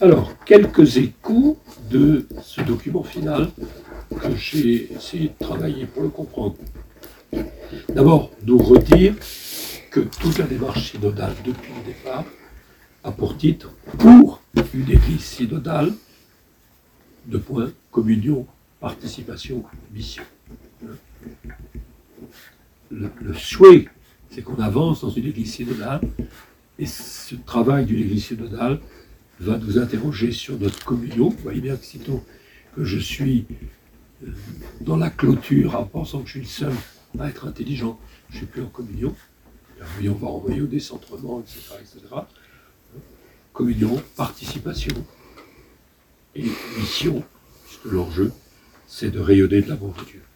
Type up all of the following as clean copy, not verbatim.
Alors, quelques échos de ce document final que j'ai essayé de travailler pour le comprendre. D'abord, nous redire que toute la démarche synodale depuis le départ a pour titre « Pour une église synodale », deux points, communion, participation, mission. Le souhait, c'est qu'on avance dans une église synodale, et ce travail d'une église synodale va nous interroger sur notre communion. Vous voyez bien que sitôt que je suis dans la clôture en pensant que je suis le seul à être intelligent, je ne suis plus en communion. La communion va renvoyer au décentrement, etc. Communion, participation et mission, puisque l'enjeu, c'est de rayonner de l'amour de Dieu.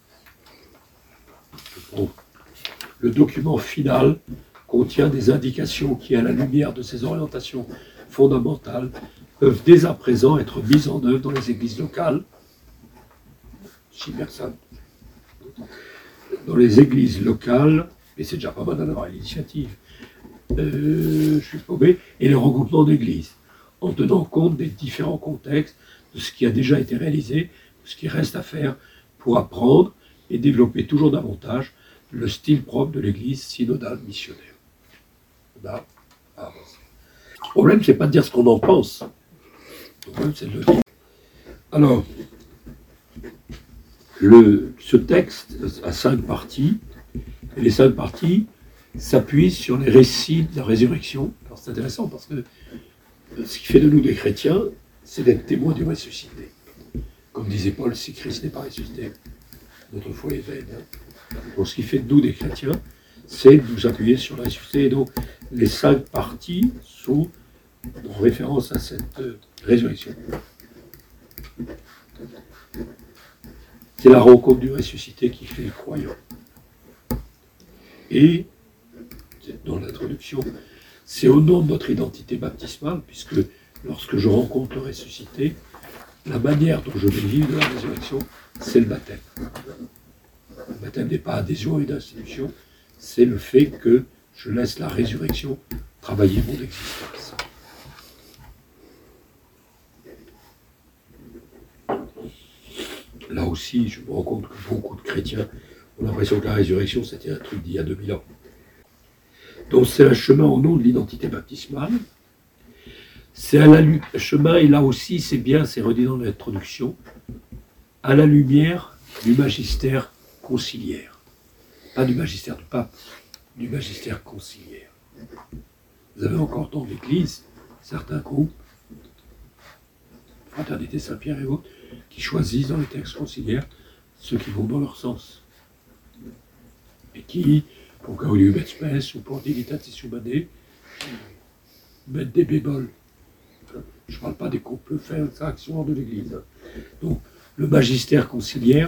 Bon. Le document final contient des indications qui, à la lumière de ces orientations fondamentales, peuvent dès à présent être mises en œuvre dans les églises locales. 6 personnes. Dans les églises locales, mais c'est déjà pas mal d'avoir l'initiative, je suis paumé, et le regroupement d'églises, en tenant compte des différents contextes, de ce qui a déjà été réalisé, de ce qui reste à faire pour apprendre et développer toujours davantage le style propre de l'église synodale missionnaire. Là, le problème, c'est pas de dire ce qu'on en pense. Le problème, c'est de le dire. Alors, ce texte a 5 parties, et les 5 parties s'appuient sur les récits de la résurrection. Alors c'est intéressant parce que ce qui fait de nous des chrétiens, c'est d'être témoins du ressuscité. Comme disait Paul, si Christ n'est pas ressuscité, notre foi est vaine. Donc ce qui fait de nous des chrétiens, c'est de nous appuyer sur le ressuscité. Et donc les 5 parties sont en référence à cette résurrection. C'est la rencontre du ressuscité qui fait le croyant. Et, dans l'introduction, c'est au nom de notre identité baptismale, puisque lorsque je rencontre le ressuscité, la manière dont je vais vivre la résurrection, c'est le baptême. Le baptême n'est pas adhésion à une institution, c'est le fait que je laisse la résurrection travailler mon existence. Là aussi, je me rends compte que beaucoup de chrétiens ont l'impression que la résurrection, c'était un truc d'il y a 2000 ans. Donc c'est un chemin au nom de l'identité baptismale. C'est un chemin, et là aussi, c'est bien, c'est redit dans l'introduction, à la lumière du magistère conciliaire. Pas du magistère du pape, du magistère conciliaire. Vous avez encore dans l'Église certains groupes, Fraternité Saint-Pierre et autres, qui choisissent dans les textes conciliaires ceux qui vont dans leur sens. Et qui, pour Gaudium et Spes ou pour Dignitatis Humanae, mettent des bémols. Je ne parle pas des couples faits ça qui sont hors de l'Église. Donc, le magistère conciliaire,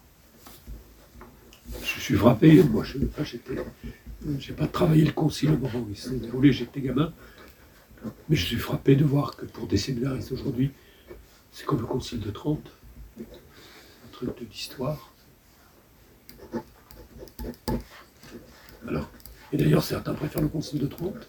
je suis frappé, moi je n'ai pas travaillé le concile au moment où il s'est déroulé, j'étais gamin, mais je suis frappé de voir que pour des séminaristes aujourd'hui, c'est comme le concile de Trente, un truc de l'histoire. Alors, et d'ailleurs certains préfèrent le concile de Trente.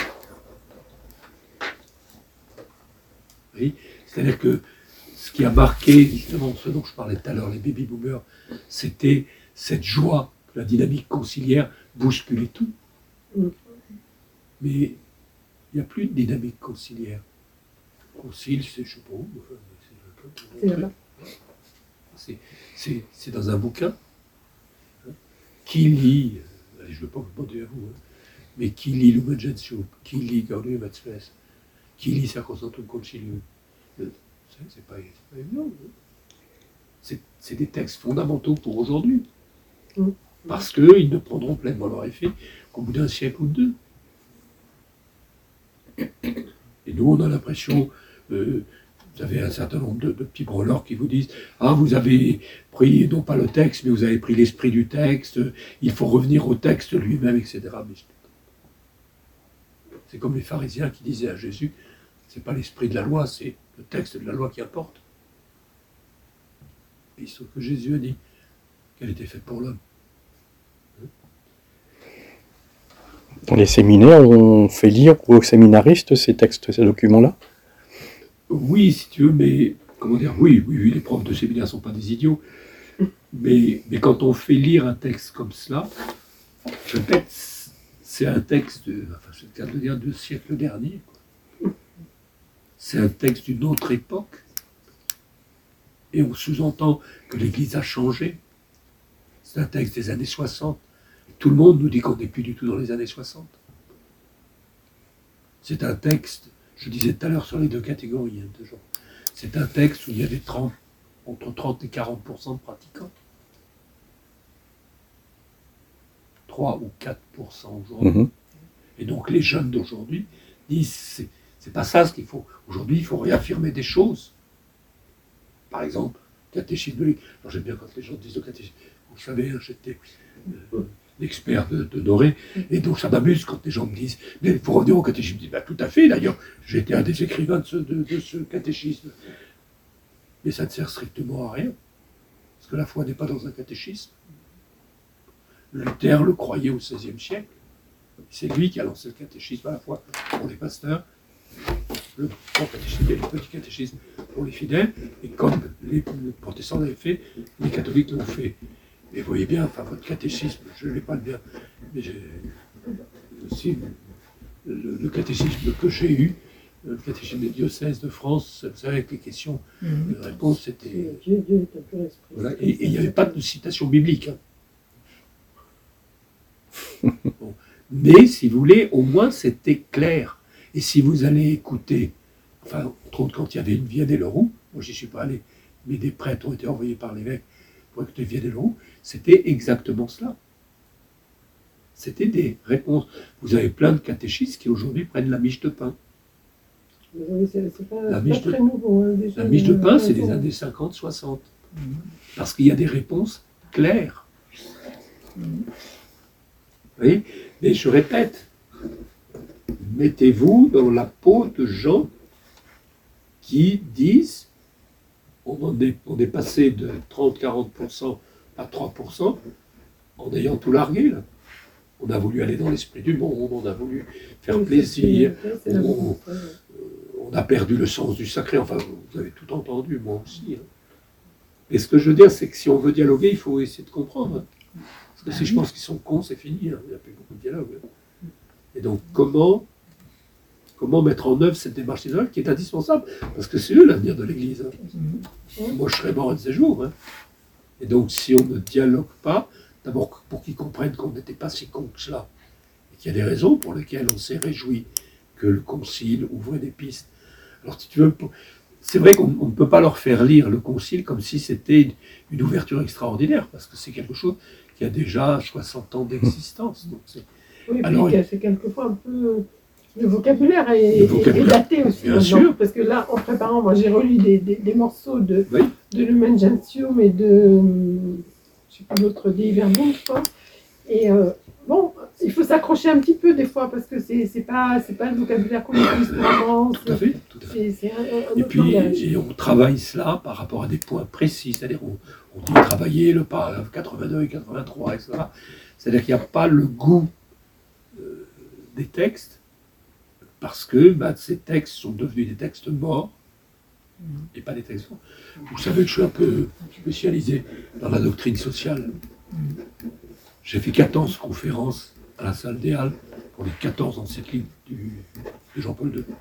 Oui, c'est-à-dire que ce qui a marqué justement ce dont je parlais tout à l'heure, les baby-boomers, c'était cette joie que la dynamique conciliaire bousculait tout. Mais il n'y a plus de dynamique conciliaire. Concile, c'est, je sais pas où, c'est dans un bouquin. Qui lit, je ne veux pas vous demander à vous, mais qui lit Lumen Gentium, qui lit Gaudium et Spes, qui lit Sacrosanctum Concilium, c'est pas évident. C'est des textes fondamentaux pour aujourd'hui. Parce qu'ils ne prendront pleinement leur effet qu'au bout d'un siècle ou deux. Et nous, on a l'impression, vous avez un certain nombre de petits branleurs qui vous disent « Ah, vous avez pris, non pas le texte, mais vous avez pris l'esprit du texte, il faut revenir au texte lui-même, etc. » C'est comme les pharisiens qui disaient à Jésus « C'est pas l'esprit de la loi, c'est le texte de la loi qui importe. » Et sauf que Jésus a dit qu'elle était faite pour l'homme. Dans les séminaires, on fait lire aux séminaristes ces textes, ces documents-là? Oui, si tu veux, mais comment dire, oui, les profs de séminaire ne sont pas des idiots, mais quand on fait lire un texte comme cela, je répète, c'est un texte, enfin, c'est le cas de dire, du siècle dernier. C'est un texte d'une autre époque, et on sous-entend que l'Église a changé. C'est un texte des années 60. Tout le monde nous dit qu'on n'est plus du tout dans les années 60. C'est un texte, je disais tout à l'heure sur les deux catégories de gens, c'est un texte où il y avait entre 30 et 40% de pratiquants. 3 ou 4% aujourd'hui. Et donc les jeunes d'aujourd'hui disent, c'est pas ça ce qu'il faut. Aujourd'hui, il faut réaffirmer des choses. Par exemple, catéchisme de l'Église. Alors j'aime bien quand les gens disent le catéchisme. Vous savez, j'étais l'expert de Doré, et donc ça m'amuse quand les gens me disent, mais il faut revenir au catéchisme. Je dis, tout à fait, d'ailleurs, j'ai été un des écrivains de ce catéchisme. Mais ça ne sert strictement à rien. Parce que la foi n'est pas dans un catéchisme. Luther le croyait au XVIe siècle. C'est lui qui a lancé le catéchisme à la fois pour les pasteurs, le grand catéchisme et le petit catéchisme pour les fidèles, et comme les protestants l'avaient fait, les catholiques l'ont fait. Et vous voyez bien, enfin, votre catéchisme, je ne l'ai pas le bien, mais j'ai aussi le catéchisme que j'ai eu, le catéchisme des diocèses de France, vous savez, avec les questions, les réponses, c'était... Voilà, et il n'y avait pas de citation biblique. Hein. Bon. Mais, si vous voulez, au moins c'était clair. Et si vous allez écouter, enfin, entre autres, quand il y avait une Vianney-Leroux, moi j'y suis pas allé, mais des prêtres ont été envoyés par l'évêque pour écouter Vianney-Leroux, c'était exactement cela. C'était des réponses. Vous avez plein de catéchistes qui aujourd'hui prennent la miche de pain. Oui, c'est pas, la miche, très nouveau, hein, la miche de pain, c'est des années 50-60. Parce qu'il y a des réponses claires. Vous voyez ? Mais je répète, mettez-vous dans la peau de gens qui disent on est passé de 30-40% à 3% en ayant tout largué. Là. On a voulu aller dans l'esprit du monde, on a voulu faire plaisir, on a perdu le sens du sacré. Enfin, vous avez tout entendu, moi aussi. Hein. Et ce que je veux dire, c'est que si on veut dialoguer, il faut essayer de comprendre. Hein. Parce que si je pense qu'ils sont cons, c'est fini, hein. Il n'y a plus beaucoup de dialogue. Hein. Et donc, comment mettre en œuvre cette démarche dialogue qui est indispensable, parce que c'est eux l'avenir de l'Église. Hein. Moi, je serais mort un de ces jours. Hein. Et donc, si on ne dialogue pas, d'abord pour qu'ils comprennent qu'on n'était pas si cons que cela, et qu'il y a des raisons pour lesquelles on s'est réjoui que le concile ouvrait des pistes. Alors, si tu veux, c'est vrai qu'on ne peut pas leur faire lire le concile comme si c'était une ouverture extraordinaire, parce que c'est quelque chose qui a déjà 60 ans d'existence. Donc oui, alors, c'est quelquefois un peu... Le vocabulaire est daté aussi. Bien sûr. Parce que là, en préparant, moi j'ai relu des morceaux de Lumen Gentium et de... je ne sais pas l'autre, des Verbum, je crois. Et bon, il faut s'accrocher un petit peu des fois, parce que c'est pas le vocabulaire qu'on utilise vraiment. Tout à fait. C'est un et puis, et on travaille cela par rapport à des points précis, c'est-à-dire on dit travailler le paragraphe 82 et 83, etc. C'est-à-dire qu'il n'y a pas le goût des textes, parce que ces textes sont devenus des textes morts, et pas des textes morts. Vous savez que je suis un peu spécialisé dans la doctrine sociale. J'ai fait 14 conférences à la salle des Halles pour les 14 encycliques de Jean-Paul II.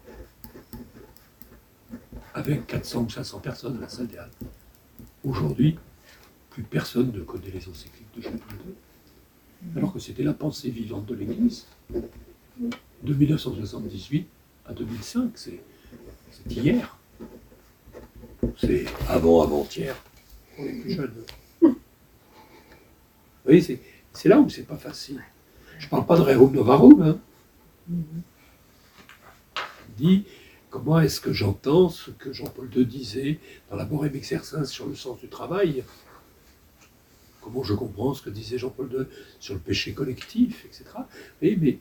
Avec 400 ou 500 personnes à la salle des Halles. Aujourd'hui, plus personne ne connaît les encycliques de Jean-Paul II. Alors que c'était la pensée vivante de l'Église. De 1978 à 2005, c'est hier. C'est avant-hier pour les plus jeunes. Vous voyez, c'est là où c'est pas facile. Je ne parle pas de Rerum Novarum. Hein. Il dit, comment est-ce que j'entends ce que Jean-Paul II disait dans la Laborem Exercens sur le sens du travail? Comment je comprends ce que disait Jean-Paul II sur le péché collectif, etc. Oui, mais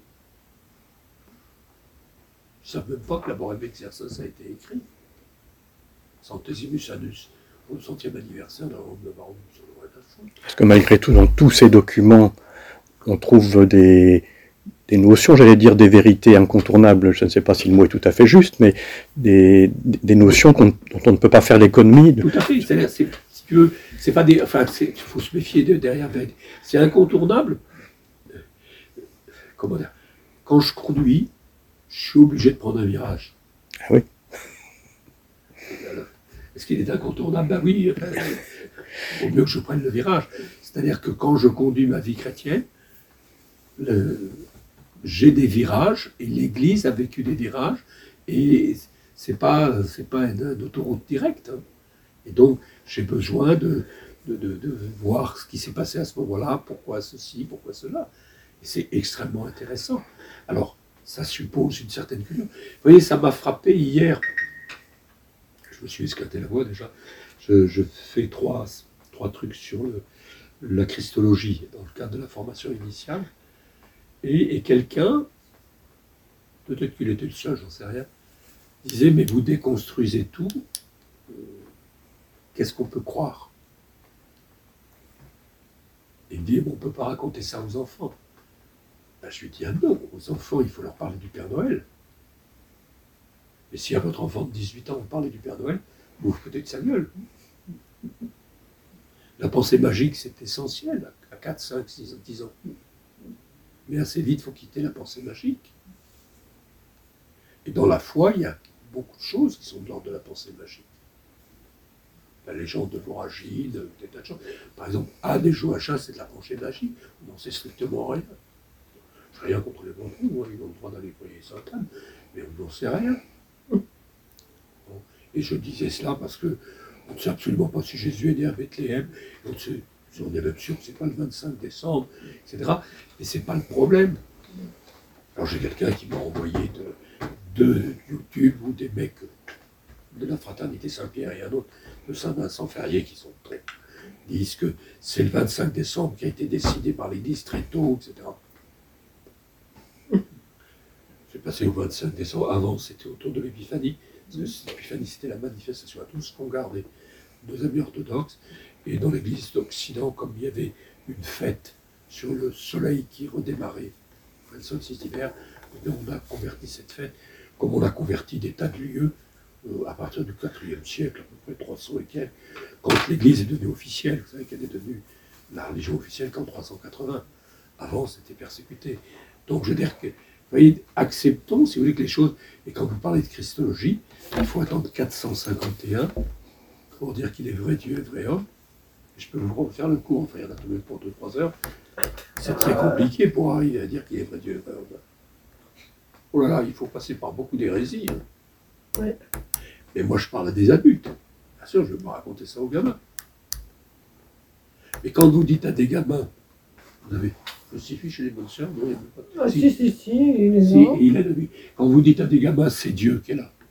je ne savais même pas que la Laborem Exercens a été écrit. Centesimus Annus, au 100e anniversaire de Rerum Novarum sur le rédaction. Parce que malgré tout, dans tous ces documents, on trouve des notions, j'allais dire des vérités incontournables, je ne sais pas si le mot est tout à fait juste, mais des notions dont on ne peut pas faire l'économie. Tout à fait, c'est-à-dire, si tu veux, c'est pas des... Enfin, il faut se méfier derrière. C'est incontournable. Comment dire? Quand je conduis, je suis obligé de prendre un virage. Ah oui. Est-ce qu'il est incontournable? Ben oui, il vaut mieux que je prenne le virage. C'est-à-dire que quand je conduis ma vie chrétienne, j'ai des virages, et l'Église a vécu des virages, et c'est pas une autoroute directe. Hein. Et donc, j'ai besoin de voir ce qui s'est passé à ce moment-là, pourquoi ceci, pourquoi cela. Et c'est extrêmement intéressant. Alors, ça suppose une certaine culture. Vous voyez, ça m'a frappé hier. Je me suis esquinté la voix déjà. Je fais trois trucs sur la christologie dans le cadre de la formation initiale. Et quelqu'un, peut-être qu'il était le seul, j'en sais rien, disait, mais vous déconstruisez tout, qu'est-ce qu'on peut croire? Et il dit, bon, on ne peut pas raconter ça aux enfants. Ben, je lui dis, ah non, aux enfants, il faut leur parler du Père Noël. Et si à votre enfant de 18 ans, vous parlez du Père Noël, vous foutez de sa gueule. La pensée magique, c'est essentiel, à 4, 5, 6, 10 ans. Mais assez vite, il faut quitter la pensée magique. Et dans la foi, il y a beaucoup de choses qui sont de l'ordre de la pensée magique. La légende de Voragine, des tas de choses. Par exemple, Anne et Joachim, c'est de la pensée magique. On n'en sait strictement rien. Je n'ai rien contre les Vendroux, ils ont le droit d'aller prier Sainte-Anne, mais on n'en sait rien. Bon. Et je disais cela parce que on ne sait absolument pas si Jésus est né à Bethléem. On est même sûr que ce n'est pas le 25 décembre, etc. Mais ce n'est pas le problème. Alors j'ai quelqu'un qui m'a envoyé de YouTube ou des mecs de la fraternité Saint-Pierre et un autre de Saint-Vincent-Ferrier qui sont disent que c'est le 25 décembre qui a été décidé par l'Église très tôt, etc. C'est passé au 25 décembre. Avant, c'était autour de l'Épiphanie. L'Épiphanie, c'était la manifestation à tous ce qu'on gardait nos amis orthodoxes. Et dans l'Église d'Occident, comme il y avait une fête sur le soleil qui redémarrait, le solstice d'hiver, on a converti cette fête, comme on a converti des tas de lieux à partir du IVe siècle, à peu près 300 et quelques, quand l'Église est devenue officielle. Vous savez qu'elle est devenue la religion officielle qu'en 380. Avant, c'était persécuté. Donc, je veux dire que, vous voyez, acceptons, si vous voulez, que les choses... Et quand vous parlez de Christologie, il faut attendre 451 pour dire qu'il est vrai Dieu et vrai homme. Je peux vous refaire le cours, enfin, il y en a tout de même pour 2-3 heures. C'est très compliqué pour arriver à dire qu'il est vrai Dieu et vrai homme. Oh là là, il faut passer par beaucoup d'hérésies. Hein. Ouais. Mais moi, je parle à des adultes. Bien sûr, je ne vais pas raconter ça aux gamins. Mais quand vous dites à des gamins, vous avez crucifié chez les bonnes sœurs, non, il n'y a pas. Ah, si, il est si, là. il est de Quand vous dites à des gamins, c'est Dieu qui est là.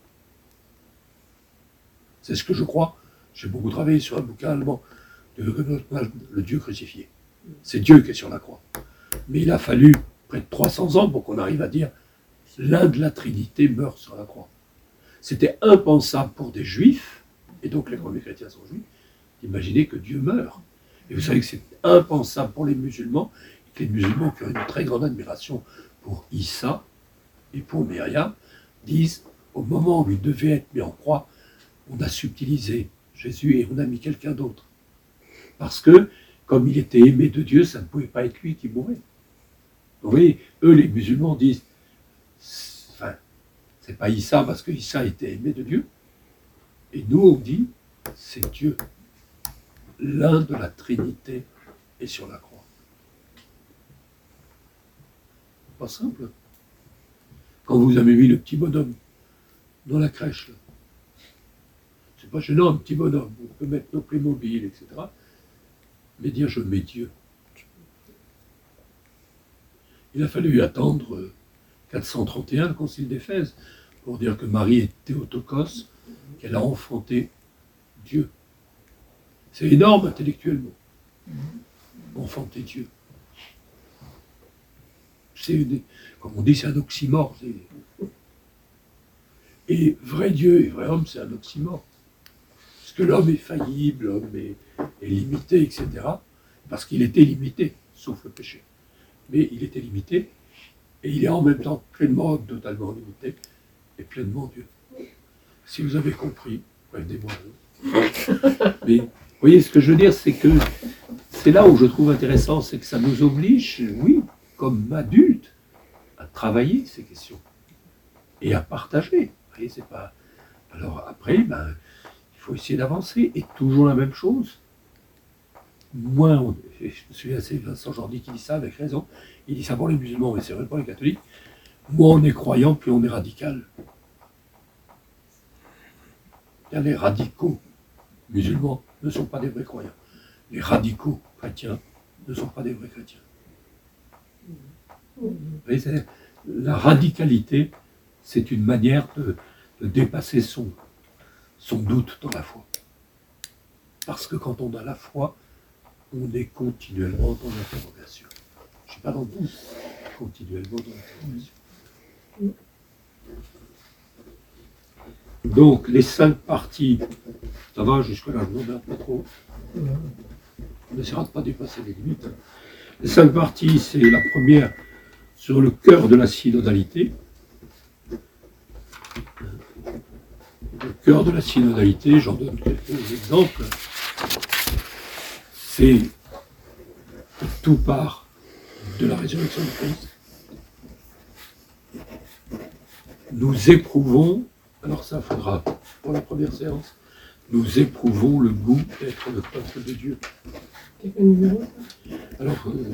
C'est ce que je crois. J'ai beaucoup travaillé sur un bouquin allemand de Le Dieu crucifié. C'est Dieu qui est sur la croix. Mais il a fallu près de 300 ans pour qu'on arrive à dire l'un de la Trinité meurt sur la croix. C'était impensable pour des juifs, et donc les premiers chrétiens sont juifs, d'imaginer que Dieu meurt. Et vous savez que c'est impensable pour les musulmans, et que les musulmans qui ont une très grande admiration pour Issa et pour Myriam, disent, au moment où il devait être mis en croix, on a subtilisé Jésus et on a mis quelqu'un d'autre. Parce que, comme il était aimé de Dieu, ça ne pouvait pas être lui qui mourait. Donc, vous voyez, eux, les musulmans, disent, enfin, c'est pas Issa parce que Issa était aimé de Dieu. Et nous, on dit, c'est Dieu. L'un de la Trinité est sur la croix. Pas simple. Quand vous avez mis le petit bonhomme dans la crèche, là, c'est pas gênant, un petit bonhomme. On peut mettre nos Playmobil, etc. Mais dire je mets Dieu. Il a fallu attendre 431, le concile d'Éphèse, pour dire que Marie est Théotokos, qu'elle a enfanté Dieu. C'est énorme intellectuellement. Enfanter Dieu. Comme on dit, c'est un oxymore. Et vrai Dieu et vrai homme, c'est un oxymore. Parce que l'homme est faillible, l'homme est limité, etc. Parce qu'il était limité, sauf le péché. Mais il était limité. Et il est en même temps pleinement homme, totalement limité, et pleinement Dieu. Si vous avez compris, prévenez-moi. Mais vous voyez, ce que je veux dire, c'est que c'est là où je trouve intéressant, c'est que ça nous oblige, oui, comme adultes, à travailler ces questions et à partager. Vous voyez, c'est pas. Alors après, ben, il faut essayer d'avancer, et toujours la même chose. Moins, je me souviens, c'est Vincent Jordi qui dit ça avec raison. Il dit ça pour les musulmans, mais c'est vrai pour les catholiques. Moins on est croyant, plus on est radical. Les radicaux musulmans ne sont pas des vrais croyants. Les radicaux chrétiens ne sont pas des vrais chrétiens. Vous voyez, la radicalité, c'est une manière de dépasser son doute dans la foi. Parce que quand on a la foi, on est continuellement dans l'interrogation. Je ne suis pas dans le doute, continuellement dans l'interrogation. Donc, les 5 parties, ça va jusque-là, je n'emmerde pas trop. On n'essaiera de ne pas dépasser les limites. Les 5 parties, c'est la première sur le cœur de la synodalité. Le cœur de la synodalité, j'en donne quelques exemples. C'est que tout part de la résurrection de Christ. Nous éprouvons, alors ça faudra pour la première séance, nous éprouvons le goût d'être le peuple de Dieu. C'est quel numéro ça? Alors,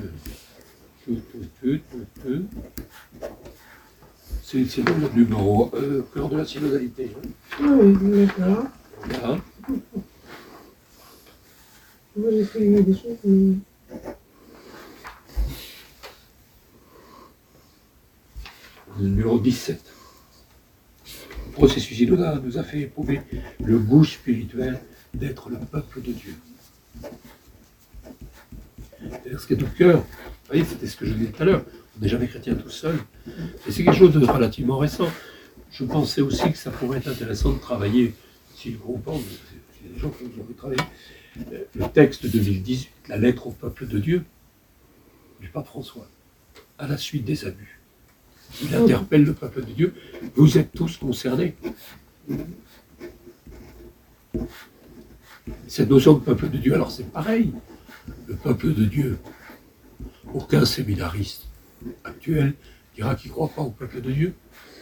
c'est dans le numéro cœur de la synodalité. Hein. Oui, d'accord. Voilà. Moi, j'ai fait des choses, mais... Le numéro 17. Le processus synodal nous a fait éprouver le goût spirituel d'être le peuple de Dieu. C'est-à-dire ce qui est au cœur. Vous voyez, c'était ce que je disais tout à l'heure. On n'est jamais chrétien tout seul. Et c'est quelque chose de relativement récent. Je pensais aussi que ça pourrait être intéressant de travailler, si le groupe, il y a des gens qui ont travaillé, le texte de 2018, la lettre au peuple de Dieu, du pape François, à la suite des abus. Il interpelle le peuple de Dieu. Vous êtes tous concernés. Cette notion de peuple de Dieu, alors c'est pareil. Le peuple de Dieu, aucun séminariste actuel dira qu'il ne croit pas au peuple de Dieu.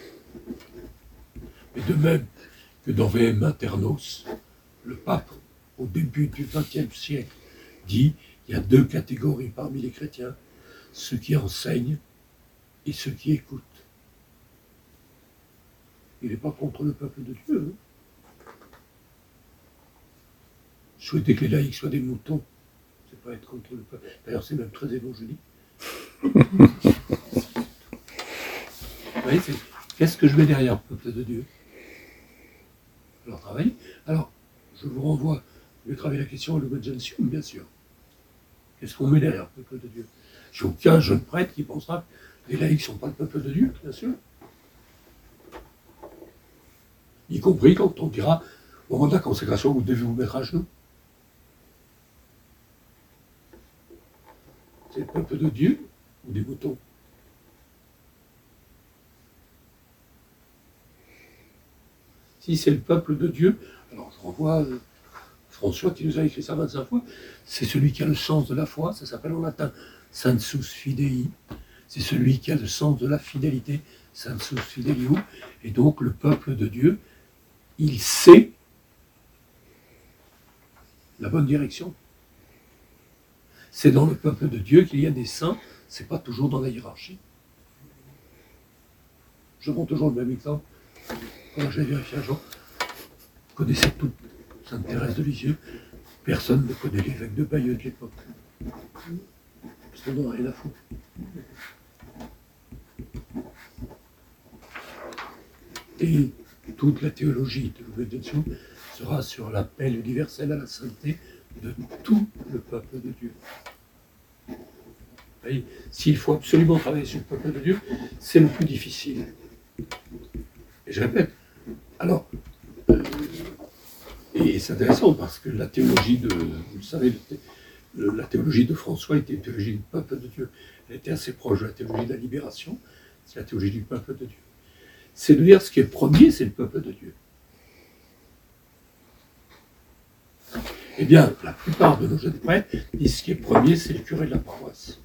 Mais de même que dans VM Internos, le pape, au début du XXe siècle, dit qu'il y a 2 catégories parmi les chrétiens, ceux qui enseignent et ceux qui écoutent. Il n'est pas contre le peuple de Dieu. Hein. Souhaiter que les laïcs soient des moutons, c'est pas être contre le peuple. D'ailleurs, c'est même très évangélique. Vous voyez, qu'est-ce que je mets derrière le peuple de Dieu? Alors, travailler. Alors, je vous renvoie, je vais travailler la question à Lumen Gentium, bien sûr. Qu'est-ce qu'on met derrière le peuple de Dieu? J'ai aucun jeune prêtre qui pensera que les laïcs ne sont pas le peuple de Dieu, bien sûr. Y compris quand on dira, au moment de la consécration, vous devez vous mettre à genoux. C'est le peuple de Dieu ou des moutons? Si c'est le peuple de Dieu, alors je renvoie François qui nous a écrit ça 25 fois, c'est celui qui a le sens de la foi, ça s'appelle en latin sensus fidei, c'est celui qui a le sens de la fidélité, sensus fidelium, et donc le peuple de Dieu, il sait la bonne direction. C'est dans le peuple de Dieu qu'il y a des saints, c'est pas toujours dans la hiérarchie. Je prends toujours le même exemple. Quand j'ai vérifié un jour, vous connaissez tout Sainte Thérèse de Lisieux, personne ne connaît l'évêque de Bayeux de l'époque. Parce qu'on n'en a rien à foutre. Et toute la théologie de Lumen Gentium sera sur l'appel universel à la sainteté de tout le peuple de Dieu. S'il faut absolument travailler sur le peuple de Dieu, c'est le plus difficile. Et je répète, alors, et c'est intéressant parce que la théologie de, vous le savez, la théologie de François était une théologie du peuple de Dieu. Elle était assez proche de la théologie de la libération, c'est la théologie du peuple de Dieu. C'est de dire ce qui est premier, c'est le peuple de Dieu. Eh bien, la plupart de nos jeunes prêtres disent ce qui est premier, c'est le curé de la paroisse.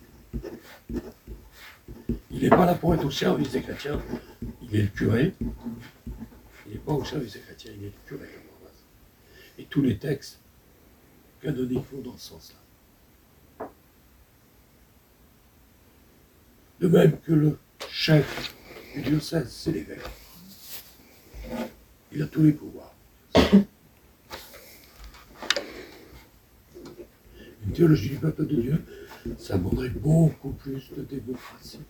Il n'est pas là pour être au service des chrétiens, il est le curé. Il n'est pas au service des chrétiens, il est le curé de la paroisse. Et tous les textes canoniques vont dans ce sens-là. De même que le chef du diocèse, c'est l'évêque. Il a tous les pouvoirs. Une théologie du peuple de Dieu, ça demanderait beaucoup plus de démocratie.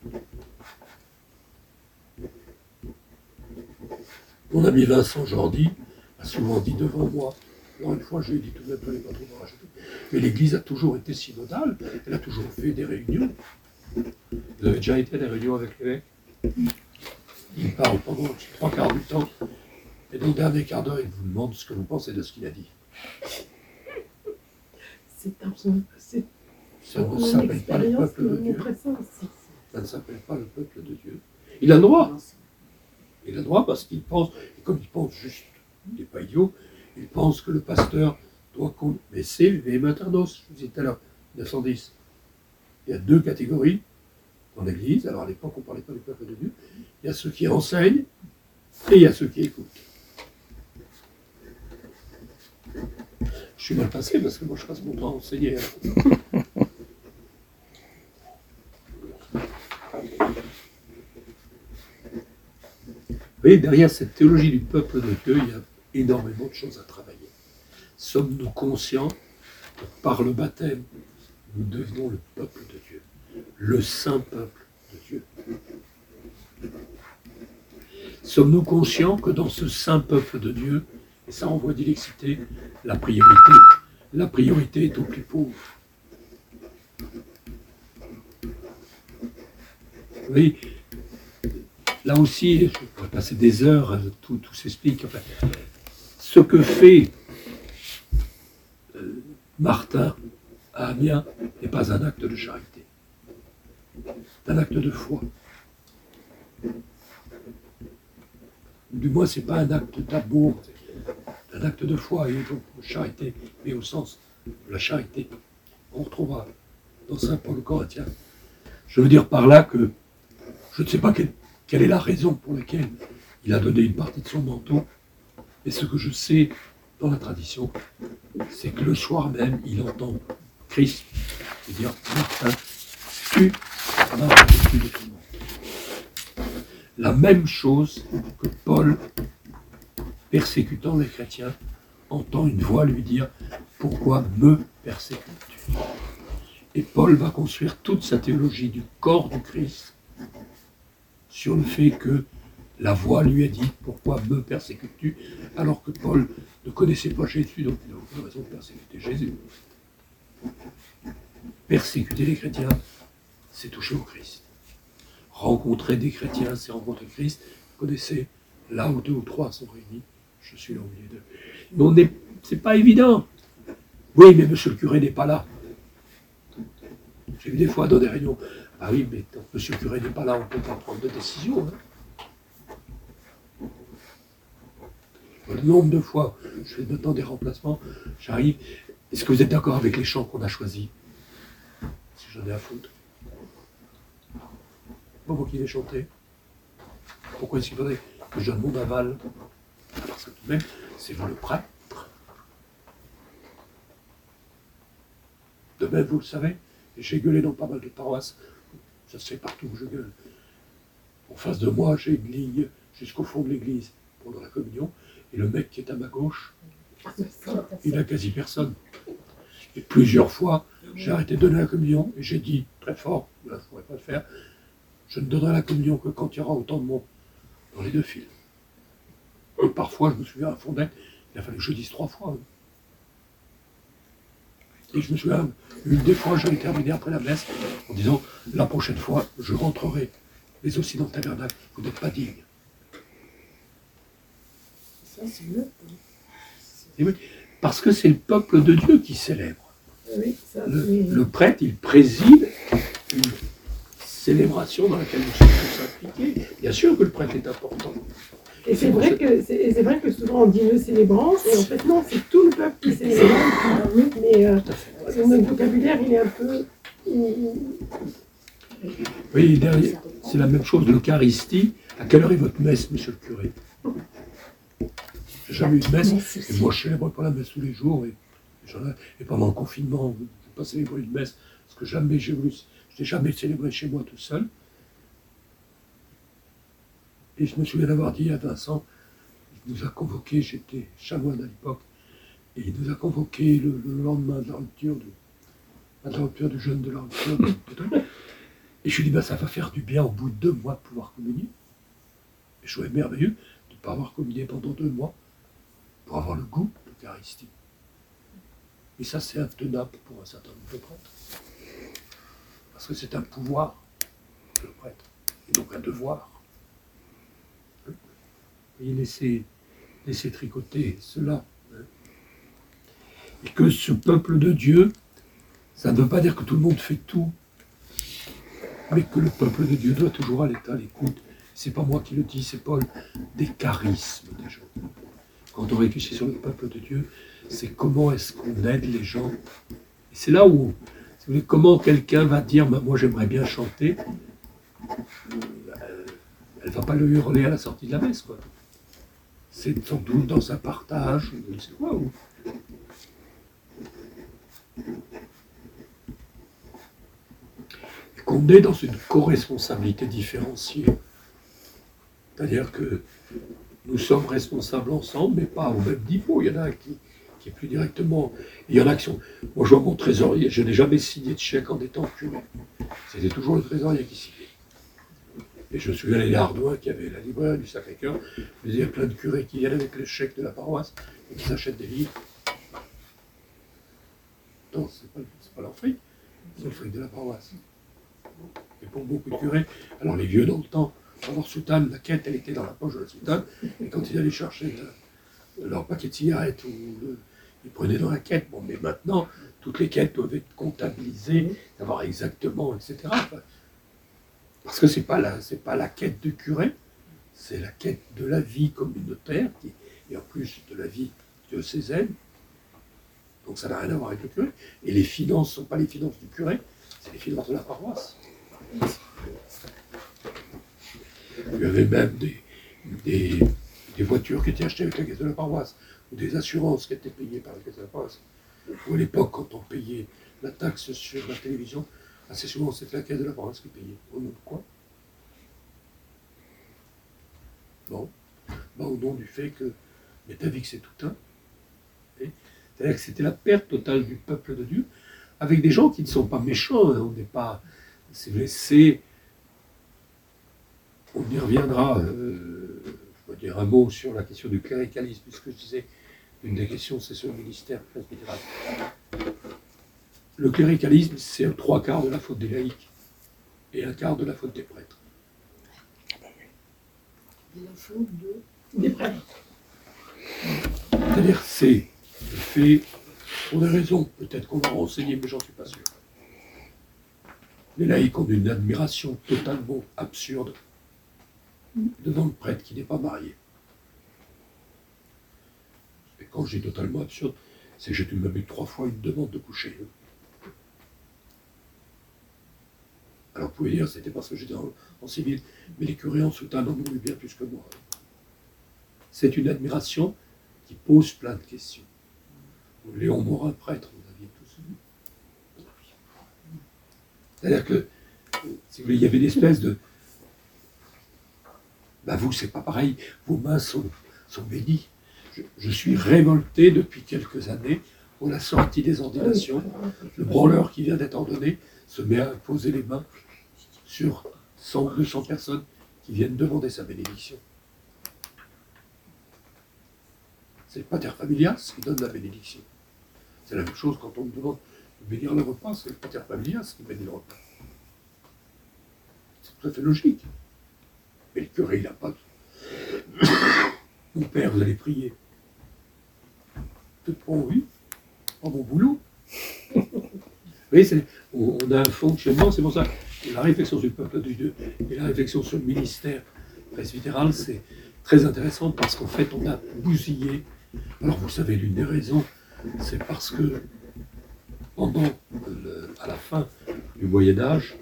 Mon ami Vincent Jordi a souvent dit devant moi, alors une fois je lui ai dit tout de même, il ne fallait pas trop en rajouter, mais l'Église a toujours été synodale, elle a toujours fait des réunions. Vous avez déjà été à des réunions avec l'évêque? Il parle pendant 3/4 du temps, et dans le dernier quart d'heure, il vous demande ce que vous pensez de ce qu'il a dit. Ça ne s'appelle pas le peuple de Dieu. Ça ne s'appelle pas le peuple de Dieu. Il a le droit. Il a le droit parce qu'il pense, et comme il pense juste, il n'est pas idiot, il pense que le pasteur doit compter. Mais c'est Vem Aeternos, je vous disais tout à l'heure, 1910. Il y a 2 catégories dans l'Église. Alors à l'époque, on ne parlait pas du peuple de Dieu. Il y a ceux qui enseignent et il y a ceux qui écoutent. Je suis mal passé parce que moi je passe mon temps à enseigner. Vous voyez, derrière cette théologie du peuple de Dieu, il y a énormément de choses à travailler. Sommes-nous conscients que par le baptême, nous devenons le peuple de Dieu, le saint peuple de Dieu? Sommes-nous conscients que dans ce saint peuple de Dieu, et ça envoie d'illicité, la priorité est aux plus pauvres? Oui, là aussi, je pourrais passer des heures, tout s'explique. Enfin, ce que fait Martin à Amiens n'est pas un acte de charité, c'est un acte de foi. Du moins, ce n'est pas un acte d'amour, c'est un acte de foi et donc de charité, mais au sens de la charité. On retrouvera dans Saint Paul aux Corinthiens. Je veux dire par là que je ne sais pas quelle est la raison pour laquelle il a donné une partie de son manteau, mais ce que je sais dans la tradition, c'est que le soir même, il entend Christ dire « Martin, tu m'as revêtu de ton manteau ». La même chose que Paul, persécutant les chrétiens, entend une voix lui dire « Pourquoi me persécutes-tu » Et Paul va construire toute sa théologie du corps du Christ sur le fait que la voix lui a dit « Pourquoi me persécutes-tu » alors que Paul ne connaissait pas Jésus, donc il n'a aucune raison de persécuter Jésus. Persécuter les chrétiens, c'est toucher au Christ. Rencontrer des chrétiens, c'est rencontrer Christ. Vous connaissez, là où 2 ou 3 sont réunis, je suis là au milieu d'eux. Mais c'est pas évident. Oui, mais monsieur le curé n'est pas là. J'ai vu des fois dans des réunions, ah oui, mais tant que monsieur le curé n'est pas là, on ne peut pas prendre de décision. Hein. Le nombre de fois, je fais maintenant des remplacements, j'arrive, est-ce que vous êtes d'accord avec les chants qu'on a choisis? Si j'en ai à foutre. Pas moi qui les chanté. Pourquoi est-ce qu'il faudrait que je donne mon aval? Parce que tout de même, c'est vous le prêtre. De même, vous le savez, et j'ai gueulé dans pas mal de paroisses, ça se fait partout où je gueule. En face de moi, j'ai une ligne jusqu'au fond de l'église pour la communion, et le mec qui est à ma gauche, il n'a quasi personne. Et plusieurs fois, j'ai arrêté de donner la communion, et j'ai dit très fort, là je ne pourrais pas le faire, je ne donnerai la communion que quand il y aura autant de monde dans les 2 files. Et parfois, je me souviens à Fondaine, il a fallu que je dise 3 fois. Et je me souviens, une des fois, j'avais terminé après la messe en disant, la prochaine fois, je rentrerai les aussi dans le tabernacle, vous n'êtes pas dignes. Ça, c'est net. Et oui, parce que c'est le peuple de Dieu qui célèbre. Oui, ça, le prêtre, il préside célébration dans laquelle nous sommes tous impliqués. Bien sûr que le prêtre est important. Et c'est vrai que souvent on dit le célébrant, et en fait non, c'est tout le peuple qui célèbre. Mais notre vocabulaire, il est un peu... Oui, c'est la même chose, l'Eucharistie. À quelle heure est votre messe, monsieur le curé? J'ai jamais eu de messe, et moi je célèbre pas la messe tous les jours, et pendant le confinement, je n'ai pas célébré une messe, parce que jamais je n'ai jamais célébré chez moi tout seul. Et je me souviens d'avoir dit à Vincent, il nous a convoqués, j'étais chanoine à l'époque, et il nous a convoqués le lendemain de la rupture du jeûne de la rupture. Et je lui ai dit, ça va faire du bien au bout de 2 mois de pouvoir communier. Et je trouvais merveilleux de ne pas avoir communié pendant 2 mois pour avoir le goût de l'Eucharistie. Et ça, c'est intenable pour un certain nombre de prêtres. Parce que c'est un pouvoir, le prêtre, et donc un devoir. Et laisser tricoter cela. Et que ce peuple de Dieu, ça ne veut pas dire que tout le monde fait tout, mais que le peuple de Dieu doit toujours être à l'écoute. C'est pas moi qui le dis, c'est Paul, des charismes des gens. Quand on réfléchit sur le peuple de Dieu, c'est comment est-ce qu'on aide les gens. Et c'est là où, si vous voulez, comment quelqu'un va dire, moi j'aimerais bien chanter, elle ne va pas le hurler à la sortie de la messe, quoi. C'est sans doute dans un partage, je ne sais quoi. Et qu'on est dans une co-responsabilité différenciée. C'est-à-dire que nous sommes responsables ensemble, mais pas au même niveau. Il y en a un qui est plus directement. Il y en a qui sont. Moi, je vois mon trésorier, je n'ai jamais signé de chèque en étant curé. C'était toujours le trésorier qui signait. Et je me souviens les Ardouin qui avait la librairie du Sacré-Cœur. Il y a plein de curés qui viennent avec les chèques de la paroisse et qui s'achètent des livres. Non, c'est pas leur fric, c'est le fric de la paroisse. Et pour beaucoup de curés, alors les vieux dans le temps, dans leur soutane, la quête, elle était dans la poche de la soutane, et quand ils allaient chercher leur paquet de cigarettes, ils prenaient dans la quête. Bon, mais maintenant, toutes les quêtes doivent être comptabilisées, savoir exactement, etc. Parce que c'est pas la quête du curé, c'est la quête de la vie communautaire, et en plus de la vie diocésaine. Donc ça n'a rien à voir avec le curé. Et les finances ne sont pas les finances du curé, c'est les finances de la paroisse. Il y avait même des voitures qui étaient achetées avec la caisse de la paroisse, ou des assurances qui étaient payées par la caisse de la paroisse. Ou à l'époque, quand on payait la taxe sur la télévision, assez souvent c'était la caisse de la paroisse qui payait. Au nom de quoi? Bon, au nom du fait que, mais t'as vu que c'est tout un. C'est-à-dire que c'était la perte totale du peuple de Dieu, avec des gens qui ne sont pas méchants, hein, on n'est pas. On y reviendra, je vais dire un mot sur la question du cléricalisme, puisque je disais, une des questions, c'est sur le ministère presbytéral. Le cléricalisme, c'est 3/4 de la faute des laïcs, et 1/4 de la faute des prêtres. De la faute des prêtres. C'est-à-dire, c'est le fait, pour des raisons, peut-être qu'on va renseigner, mais j'en suis pas sûr. Les laïcs ont une admiration totalement absurde devant le prêtre qui n'est pas marié. Et quand je dis totalement absurde, c'est que j'ai même eu 3 fois une demande de coucher. Alors vous pouvez dire c'était parce que j'étais en civil, mais les curés en soutane en ont eu bien plus que moi. C'est une admiration qui pose plein de questions. Léon Morin, prêtre, vous aviez tous vu. C'est-à-dire que, si vous voulez, il y avait une espèce de... vous, c'est pas pareil, vos mains sont bénies. Je suis révolté depuis quelques années pour la sortie des ordinations. Le branleur qui vient d'être ordonné se met à poser les mains sur 100 ou 200 personnes qui viennent demander sa bénédiction. C'est le pater familias qui donne la bénédiction. C'est la même chose quand on me demande de bénir le repas, c'est le pater familias qui bénit le repas. C'est tout à fait logique. Mais le curé, il n'a pas... Mon père, vous allez prier. Peut-être pas envie, pas mon boulot. Vous voyez, on a un fonctionnement, c'est pour ça. la réflexion sur le peuple de Dieu et la réflexion sur le ministère presbytéral, c'est très intéressant parce qu'en fait, on a bousillé. Alors, vous savez, l'une des raisons, c'est parce que à la fin du Moyen-Âge,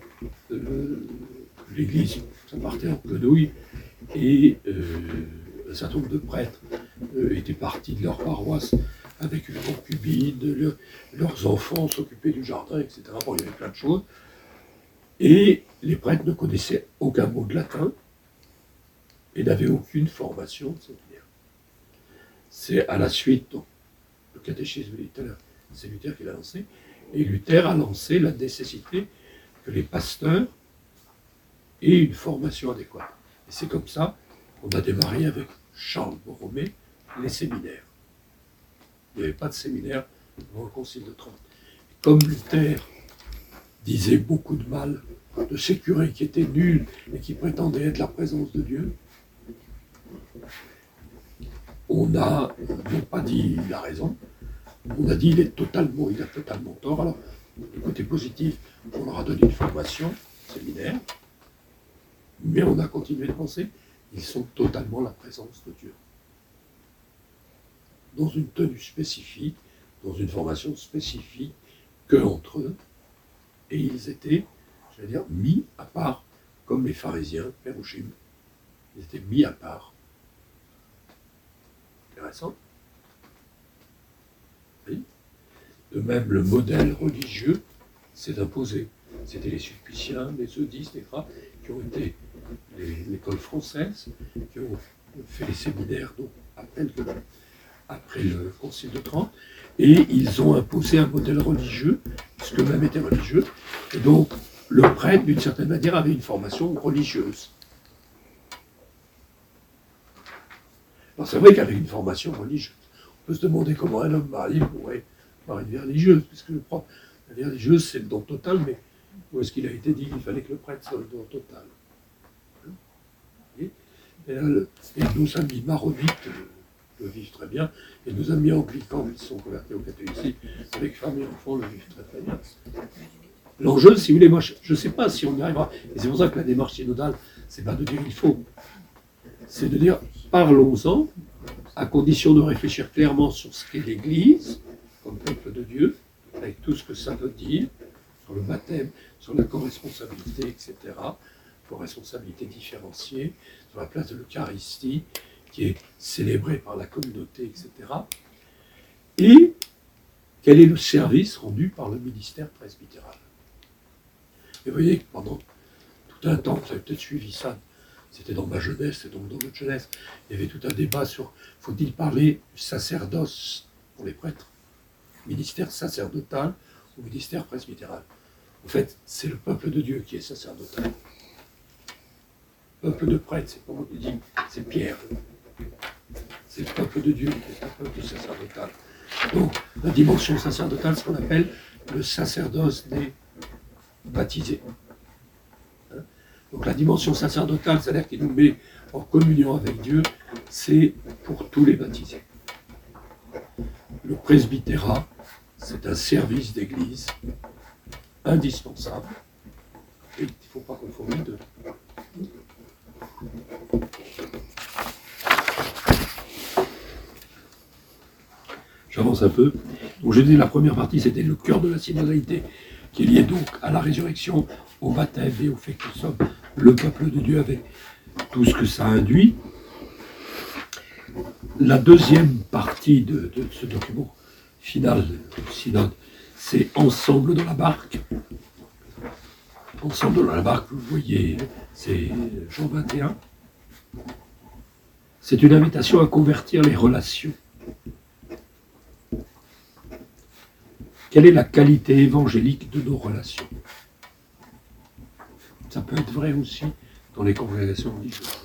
l'Église, ça partait en quenouille, et un certain nombre de prêtres étaient partis de leur paroisse avec une concubine, leurs enfants s'occupaient du jardin, etc. Bon, il y avait plein de choses. Et les prêtres ne connaissaient aucun mot de latin et n'avaient aucune formation séminaire. C'est à la suite, donc, le catéchisme de Luther, c'est Luther qui l'a lancé, et Luther a lancé la nécessité que les pasteurs aient une formation adéquate. Et c'est comme ça qu'on a démarré avec Charles Borromée les séminaires. Il n'y avait pas de séminaire avant le Concile de Trente. Et comme Luther disait beaucoup de mal de ces curés qui étaient nuls et qui prétendaient être la présence de Dieu, on n'a pas dit il a raison, on a dit il a totalement tort. Alors, le côté positif, on leur a donné une formation, séminaire, mais on a continué de penser, ils sont totalement la présence de Dieu. Dans une tenue spécifique, dans une formation spécifique, que entre eux, et ils étaient, je veux dire, mis à part, comme les pharisiens, Pérouchim, ils étaient mis à part. Intéressant. Oui. De même, le modèle religieux s'est imposé. C'était les Sulpiciens, les Eudistes, etc., qui ont été l'école française, qui ont fait les séminaires donc, après le Concile de Trente, et ils ont imposé un modèle religieux, puisque eux-mêmes étaient religieux, et donc le prêtre, d'une certaine manière, avait une formation religieuse. Alors c'est vrai qu'avec une formation religieuse, on peut se demander comment un homme marié pourrait avoir une vie religieuse, puisque la vie religieuse, c'est le don total, mais où est-ce qu'il a été dit qu'il fallait que le prêtre soit le don total? Et nos amis maronites le vivent très bien, et nos amis anglicans qui sont convertis au catholicisme, avec femmes et enfants, le vivent très très bien. L'enjeu, si vous voulez, moi je ne sais pas si on y arrivera, et c'est pour ça que la démarche synodale, c'est pas de dire il faut, c'est de dire parlons-en, à condition de réfléchir clairement sur ce qu'est l'Église, comme peuple de Dieu, avec tout ce que ça veut dire, sur le baptême, sur la corresponsabilité, etc., corresponsabilité différenciée, sur la place de l'Eucharistie, qui est célébrée par la communauté, etc. Et quel est le service rendu par le ministère presbytéral. Et vous voyez que pendant tout un temps, vous avez peut-être suivi ça, c'était dans ma jeunesse et donc dans notre jeunesse, il y avait tout un débat sur faut-il parler du sacerdoce pour les prêtres, ministère sacerdotal ou ministère presbytéral. En fait, c'est le peuple de Dieu qui est sacerdotal. Le peuple de prêtres, c'est pas moi qui dis, c'est Pierre. C'est le peuple de Dieu qui est le peuple sacerdotal. Donc, la dimension sacerdotale, c'est ce qu'on appelle le sacerdoce des baptisés. Donc la dimension sacerdotale, c'est-à-dire qu'il nous met en communion avec Dieu, c'est pour tous les baptisés. Le presbytérat, c'est un service d'église indispensable. Et il ne faut pas confondre les deux. J'avance un peu. Donc je dis la première partie, c'était le cœur de la synodalité, qui est lié donc à la résurrection, au baptême et au fait que nous sommes le peuple de Dieu avec tout ce que ça induit. La deuxième partie de ce document final du synode, c'est Ensemble dans la barque. Ensemble dans la barque, vous voyez, c'est Jean 21. C'est une invitation à convertir les relations. Quelle est la qualité évangélique de nos relations? Ça peut être vrai aussi dans les congrégations religieuses.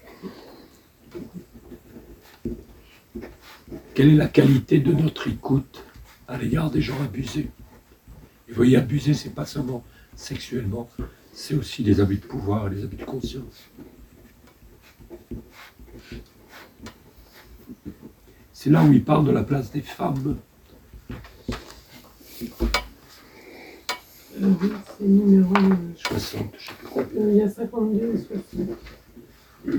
Quelle est la qualité de notre écoute à l'égard des gens abusés? Et vous voyez, abuser, c'est pas seulement sexuellement, c'est aussi les abus de pouvoir et les abus de conscience. C'est là où il parle de la place des femmes. c'est numéro 60, je sais plus combien. il y a 52 et 60.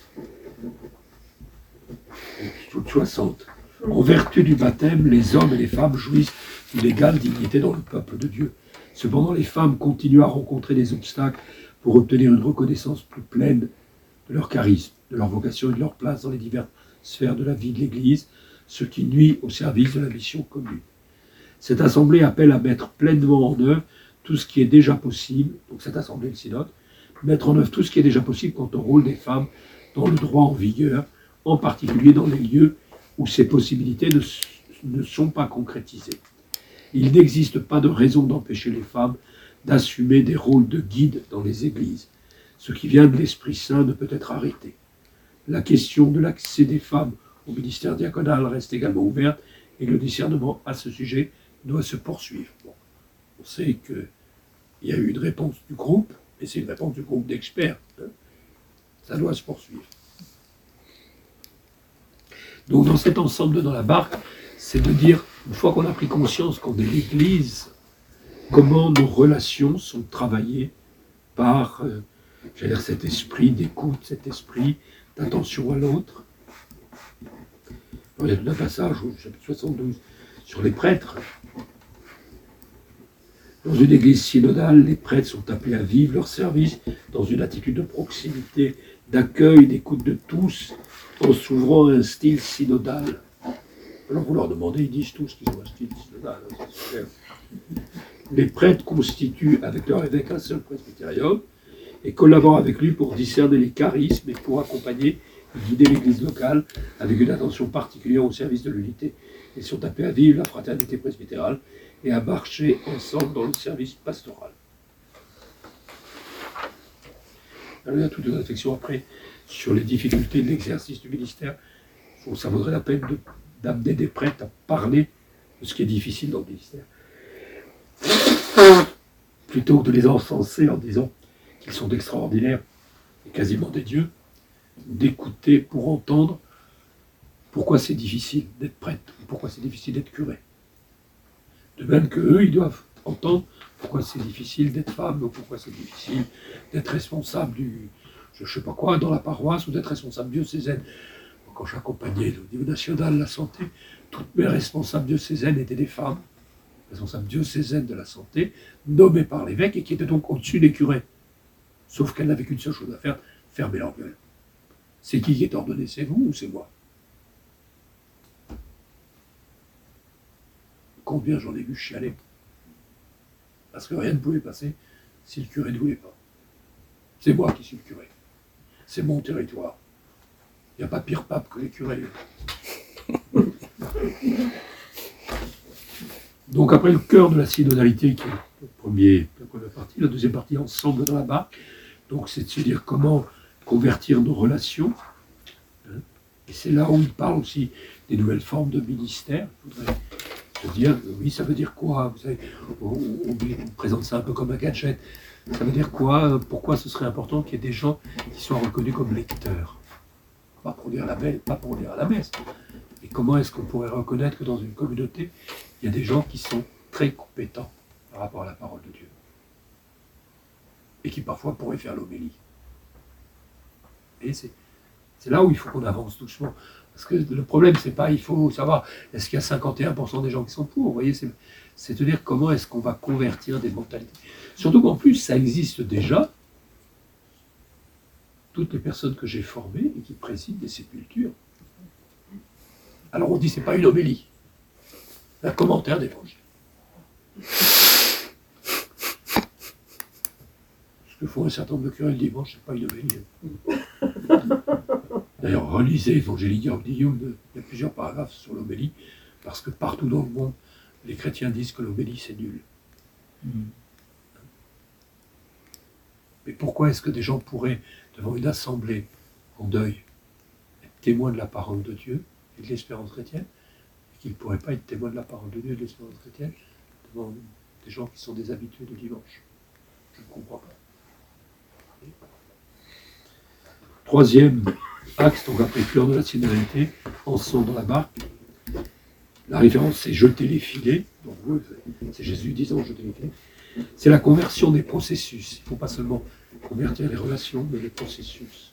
Toutes 60. En vertu du baptême, les hommes et les femmes jouissent d'une égale dignité dans le peuple de Dieu. Cependant, les femmes continuent à rencontrer des obstacles pour obtenir une reconnaissance plus pleine de leur charisme, de leur vocation et de leur place dans les diverses sphères de la vie de l'Église, ce qui nuit au service de la mission commune. Cette assemblée appelle à mettre pleinement en œuvre tout ce qui est déjà possible, donc cette assemblée, le synode, mettre en œuvre tout ce qui est déjà possible quant au rôle des femmes dans le droit en vigueur, en particulier dans les lieux où ces possibilités ne sont pas concrétisées. Il n'existe pas de raison d'empêcher les femmes d'assumer des rôles de guide dans les églises. Ce qui vient de l'Esprit Saint ne peut être arrêté. La question de l'accès des femmes au ministère diaconal reste également ouverte et le discernement à ce sujet doit se poursuivre. Bon, on sait qu'il y a eu une réponse du groupe, mais c'est une réponse du groupe d'experts. Ça doit se poursuivre. Donc dans cet ensemble dans la barque, c'est de dire, une fois qu'on a pris conscience qu'on est l'Église, comment nos relations sont travaillées par j'allais dire, cet esprit d'écoute, cet esprit d'attention à l'autre. Il y a tout un passage au chapitre 72 sur les prêtres. Dans une église synodale, les prêtres sont appelés à vivre leur service dans une attitude de proximité, d'accueil, d'écoute de tous, en s'ouvrant à un style synodal. Alors vous leur demandez, ils disent tous qu'ils ont un style synodal. C'est super. Les prêtres constituent avec leur évêque un seul presbytérium et collaborent avec lui pour discerner les charismes et pour accompagner et guider l'église locale avec une attention particulière au service de l'unité. Ils sont appelés à vivre la fraternité presbytérale et à marcher ensemble dans le service pastoral. Alors, il y a toute une réflexion après sur les difficultés de l'exercice du ministère. Ça vaudrait la peine d'amener des prêtres à parler de ce qui est difficile dans le ministère. Plutôt que de les encenser en disant qu'ils sont extraordinaires et quasiment des dieux, d'écouter pour entendre pourquoi c'est difficile d'être prêtre, pourquoi c'est difficile d'être curé. De même qu'eux, ils doivent entendre pourquoi c'est difficile d'être femme, ou pourquoi c'est difficile d'être responsable du, je ne sais pas quoi, dans la paroisse, ou d'être responsable diocésaine. Quand j'accompagnais au niveau national la santé, toutes mes responsables diocésaines étaient des femmes, responsables diocésaines de la santé, nommées par l'évêque et qui étaient donc au-dessus des curés. Sauf qu'elles n'avaient qu'une seule chose à faire, fermer leur gueule. C'est qui est ordonné, c'est vous ou c'est moi? Combien j'en ai vu chialer? Parce que rien ne pouvait passer si le curé ne voulait pas. C'est moi qui suis le curé. C'est mon territoire. Il n'y a pas pire pape que les curés. Donc après le cœur de la synodalité, qui est la première partie, la deuxième partie, ensemble dans la barque, donc c'est de se dire comment convertir nos relations. Et c'est là où il parle aussi des nouvelles formes de ministère. Il faudrait se dire, oui, ça veut dire quoi? Vous savez, on présente ça un peu comme un gadget. Ça veut dire quoi? Pourquoi ce serait important qu'il y ait des gens qui soient reconnus comme lecteurs? Pas pour lire à la messe. Et comment est-ce qu'on pourrait reconnaître que dans une communauté, il y a des gens qui sont très compétents par rapport à la parole de Dieu et qui parfois pourraient faire l'homélie. Et c'est là où il faut qu'on avance doucement. Parce que le problème, c'est pas, il faut savoir, est-ce qu'il y a 51% des gens qui sont pour? Vous voyez, c'est de dire comment est-ce qu'on va convertir des mentalités. Surtout qu'en plus, ça existe déjà. Toutes les personnes que j'ai formées et qui président des sépultures. Alors on dit, c'est pas une homélie. Un commentaire d'évangile. Ce que font un certain nombre de curés le dimanche, c'est pas une homélie. D'ailleurs, relisez Évangélie Guillaume, il y a plusieurs paragraphes sur l'homélie, parce que partout dans le monde, les chrétiens disent que l'homélie c'est nul. Mais pourquoi est-ce que des gens pourraient, devant une assemblée en deuil, être témoins de la parole de Dieu et de l'espérance chrétienne, et qu'ils ne pourraient pas être témoins de la parole de Dieu et de l'espérance chrétienne devant des gens qui sont des habitués du dimanche? Je ne comprends pas. Troisième axe, donc après cœur de la synodalité, ensemble dans la barque. La référence, c'est jeter les filets. Donc c'est Jésus disant jeter les filets. C'est la conversion des processus. Il ne faut pas seulement convertir les relations, mais les processus.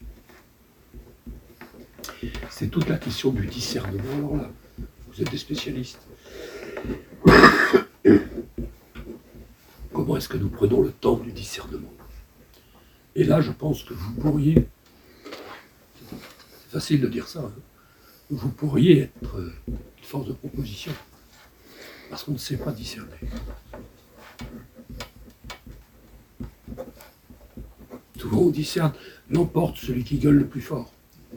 C'est toute la question du discernement. Alors là, vous êtes des spécialistes. Comment est-ce que nous prenons le temps du discernement? Et là, je pense que vous pourriez, c'est facile de dire ça, hein, vous pourriez être une force de proposition, parce qu'on ne sait pas discerner. Souvent on discerne, l'emporte celui qui gueule le plus fort.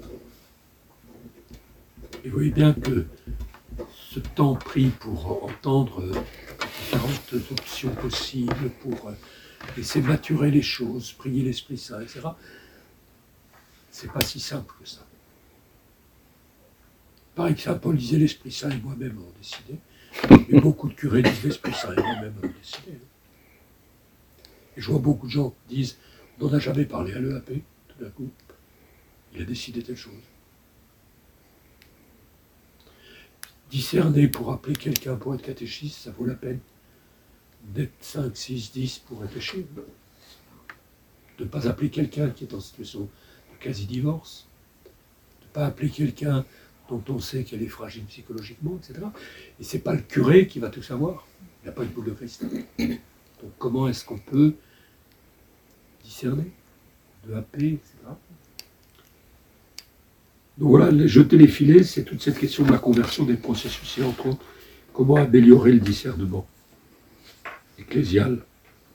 Et vous voyez bien que ce temps pris pour entendre différentes options possibles, pour laisser maturer les choses, prier l'Esprit Saint, etc., c'est pas si simple que ça. Pareil que Saint Paul disait l'Esprit Saint et moi-même ont décidé, mais beaucoup de curés disent l'Esprit Saint et moi-même ont décidé. Et je vois beaucoup de gens qui disent on n'en a jamais parlé à l'EAP, tout d'un coup, il a décidé telle chose. Discerner pour appeler quelqu'un pour être catéchiste, ça vaut la peine d'être 5, 6, 10 pour réfléchir. De ne pas appeler quelqu'un qui est en situation de quasi-divorce, de ne pas appeler quelqu'un dont on sait qu'elle est fragile psychologiquement, etc. Et ce n'est pas le curé qui va tout savoir. Il n'a pas une boule de cristal. Donc comment est-ce qu'on peut discerner, de happer, etc. Donc voilà, jeter les filets, c'est toute cette question de la conversion des processus et entre autres, comment améliorer le discernement ecclésial.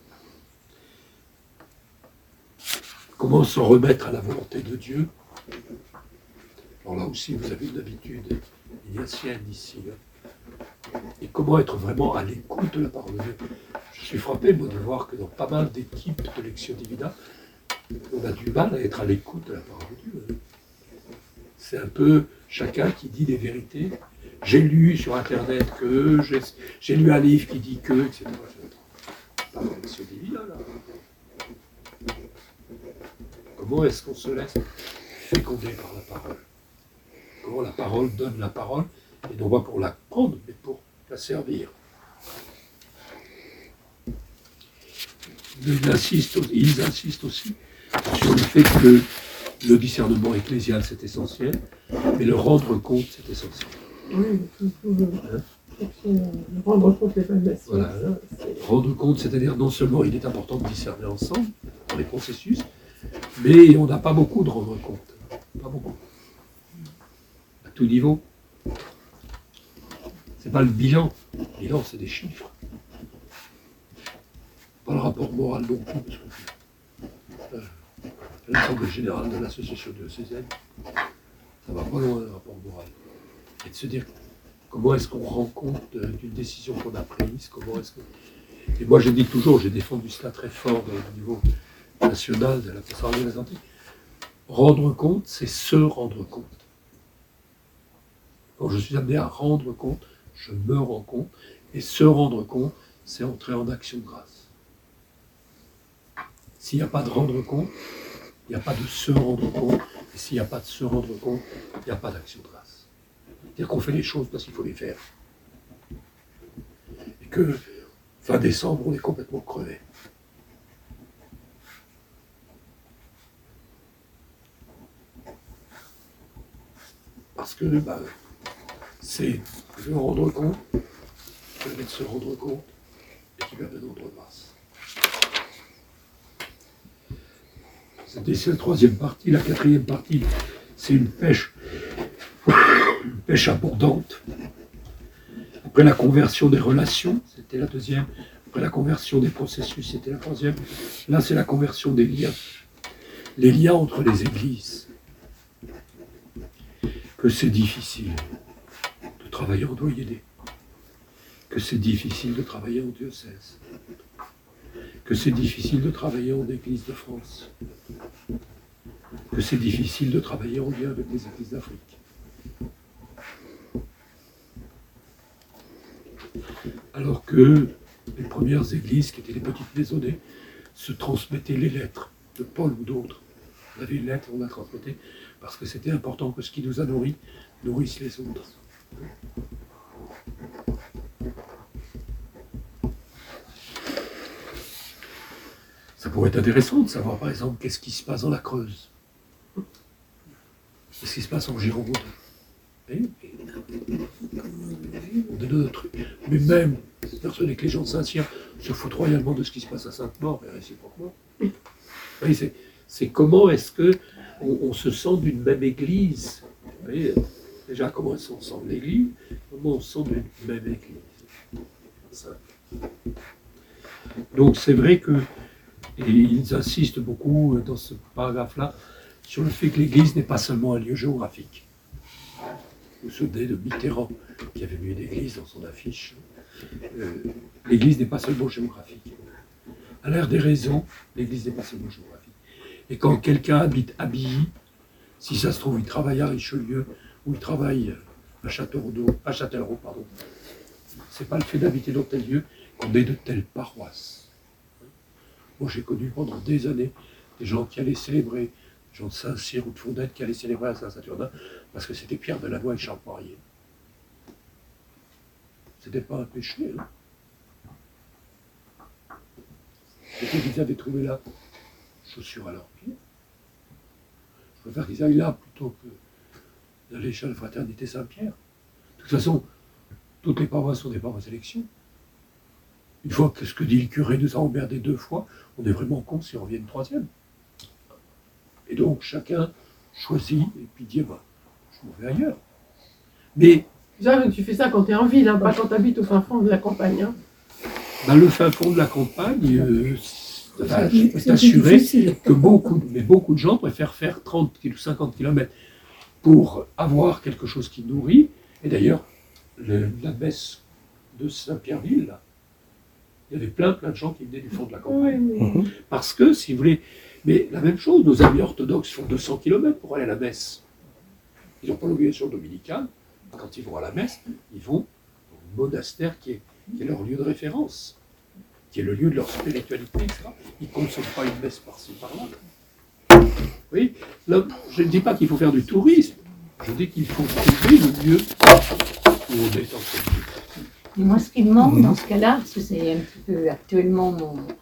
Comment s'en remettre à la volonté de Dieu. Alors là aussi, vous avez une habitude ignatienne ici. Et comment être vraiment à l'écoute de la parole de Dieu. Je suis frappé, moi, de voir que dans pas mal d'équipes de Lectio Divina, on a du mal à être à l'écoute de la parole de Dieu. C'est un peu chacun qui dit des vérités. J'ai lu sur Internet que, j'ai lu un livre qui dit que, etc. Pas dans Lectio Divina, là. Comment est-ce qu'on se laisse féconder par la parole? Comment la parole donne la parole, et non pas pour la prendre, mais pour la servir. Ils insistent aussi sur le fait que le discernement ecclésial, c'est essentiel, mais le rendre compte, c'est essentiel. Oui, rendre compte l'évaluation. Voilà. Rendre compte, c'est-à-dire non seulement il est important de discerner ensemble, dans les processus, mais on n'a pas beaucoup de rendre compte. Pas beaucoup. À tout niveau. C'est pas le bilan. Le bilan, c'est des chiffres. Pas le rapport moral non plus, parce que l'Assemblée générale de l'association diocésaine, ça va pas loin le rapport moral. Et de se dire comment est-ce qu'on rend compte d'une décision qu'on a prise, comment est-ce que. Et moi je dis toujours, j'ai défendu cela très fort au niveau national de la Pastoral de la Santé. Rendre compte, c'est se rendre compte. Quand je suis amené à rendre compte, je me rends compte, et se rendre compte, c'est entrer en action de grâce. S'il n'y a pas de rendre compte, il n'y a pas de se rendre compte, et s'il n'y a pas de se rendre compte, il n'y a pas d'action de grâce. C'est-à-dire qu'on fait les choses parce qu'il faut les faire. Et que, fin décembre, on est complètement crevé. Parce que, c'est se rendre compte, qui permet de se rendre compte, et qui permet de rendre grâce. C'est la troisième partie. La quatrième partie, c'est une pêche abondante. Après la conversion des relations, c'était la deuxième. Après la conversion des processus, c'était la troisième. Là, c'est la conversion des liens. Les liens entre les églises. Que c'est difficile de travailler en doyenné. Que c'est difficile de travailler en diocèse. Que c'est difficile de travailler en Église de France, que c'est difficile de travailler en lien avec les Églises d'Afrique. Alors que les premières églises, qui étaient les petites maisonnées, se transmettaient les lettres de Paul ou d'autres. On avait une lettre, on la transmettait, parce que c'était important que ce qui nous a nourris nourrisse les autres. Ça pourrait être intéressant de savoir, par exemple, qu'est-ce qui se passe dans la Creuse. Qu'est-ce qui se passe en Gironde. On est d'autres trucs. Mais même, persuadé que les gens de Saint-Cyr se foutent royalement de ce qui se passe à Sainte-Maure et réciproquement. C'est comment est-ce qu'on se sent d'une même église. Vous voyez, déjà, comment est-ce qu'on sent de l'église, comment on se sent d'une même église. Ça. Donc c'est vrai que, et ils insistent beaucoup dans ce paragraphe-là, sur le fait que l'église n'est pas seulement un lieu géographique. Vous vous souvenez de Mitterrand, qui avait mis une église dans son affiche. L'église n'est pas seulement géographique. À l'ère des raisons, l'église n'est pas seulement géographique. Et quand quelqu'un habite Abilly, si ça se trouve, il travaille à Richelieu, ou il travaille à Châtellerault, pardon, c'est pas le fait d'habiter dans tel lieu qu'on est de telle paroisse. Moi, j'ai connu pendant des années des gens qui allaient célébrer, des gens de Saint-Cyr ou de Fondette qui allaient célébrer à Saint-Saturnin, parce que c'était Pierre Delannoy et Charles Poirier. C'était pas un péché, hein. C'était qu'ils avaient trouvé là chaussures à leurs pieds. Je préfère qu'ils aillent là plutôt que d'aller chez la Fraternité Saint-Pierre. De toute façon, toutes les paroisses sont des paroisses d'élection. Une fois que ce que dit le curé nous a emmerdés 2 fois, on est vraiment con si on revient une 3e. Et donc chacun choisit et puis dit, bah, je m'en vais ailleurs. Mais tu fais ça quand tu es en ville, hein, pas quand tu habites au fin fond de la campagne. Hein. Ben, le fin fond de la campagne, je peux t'assurer que beaucoup de gens préfèrent faire 30 ou 50 km pour avoir quelque chose qui nourrit. Et d'ailleurs, la messe de Saint-Pierreville, là, il y avait plein de gens qui venaient du fond de la campagne. Oui. Parce que, si vous voulez, mais la même chose, nos amis orthodoxes font 200 km pour aller à la messe. Ils n'ont pas l'obligation dominicale. Quand ils vont à la messe, ils vont au monastère qui est leur lieu de référence, qui est le lieu de leur spiritualité, etc. Ils ne consomment pas une messe par-ci, par-là. Oui, là, je ne dis pas qu'il faut faire du tourisme, je dis qu'il faut trouver le lieu où on est en train de. Et moi, ce qui me manque dans ce cas-là, parce que c'est un petit peu actuellement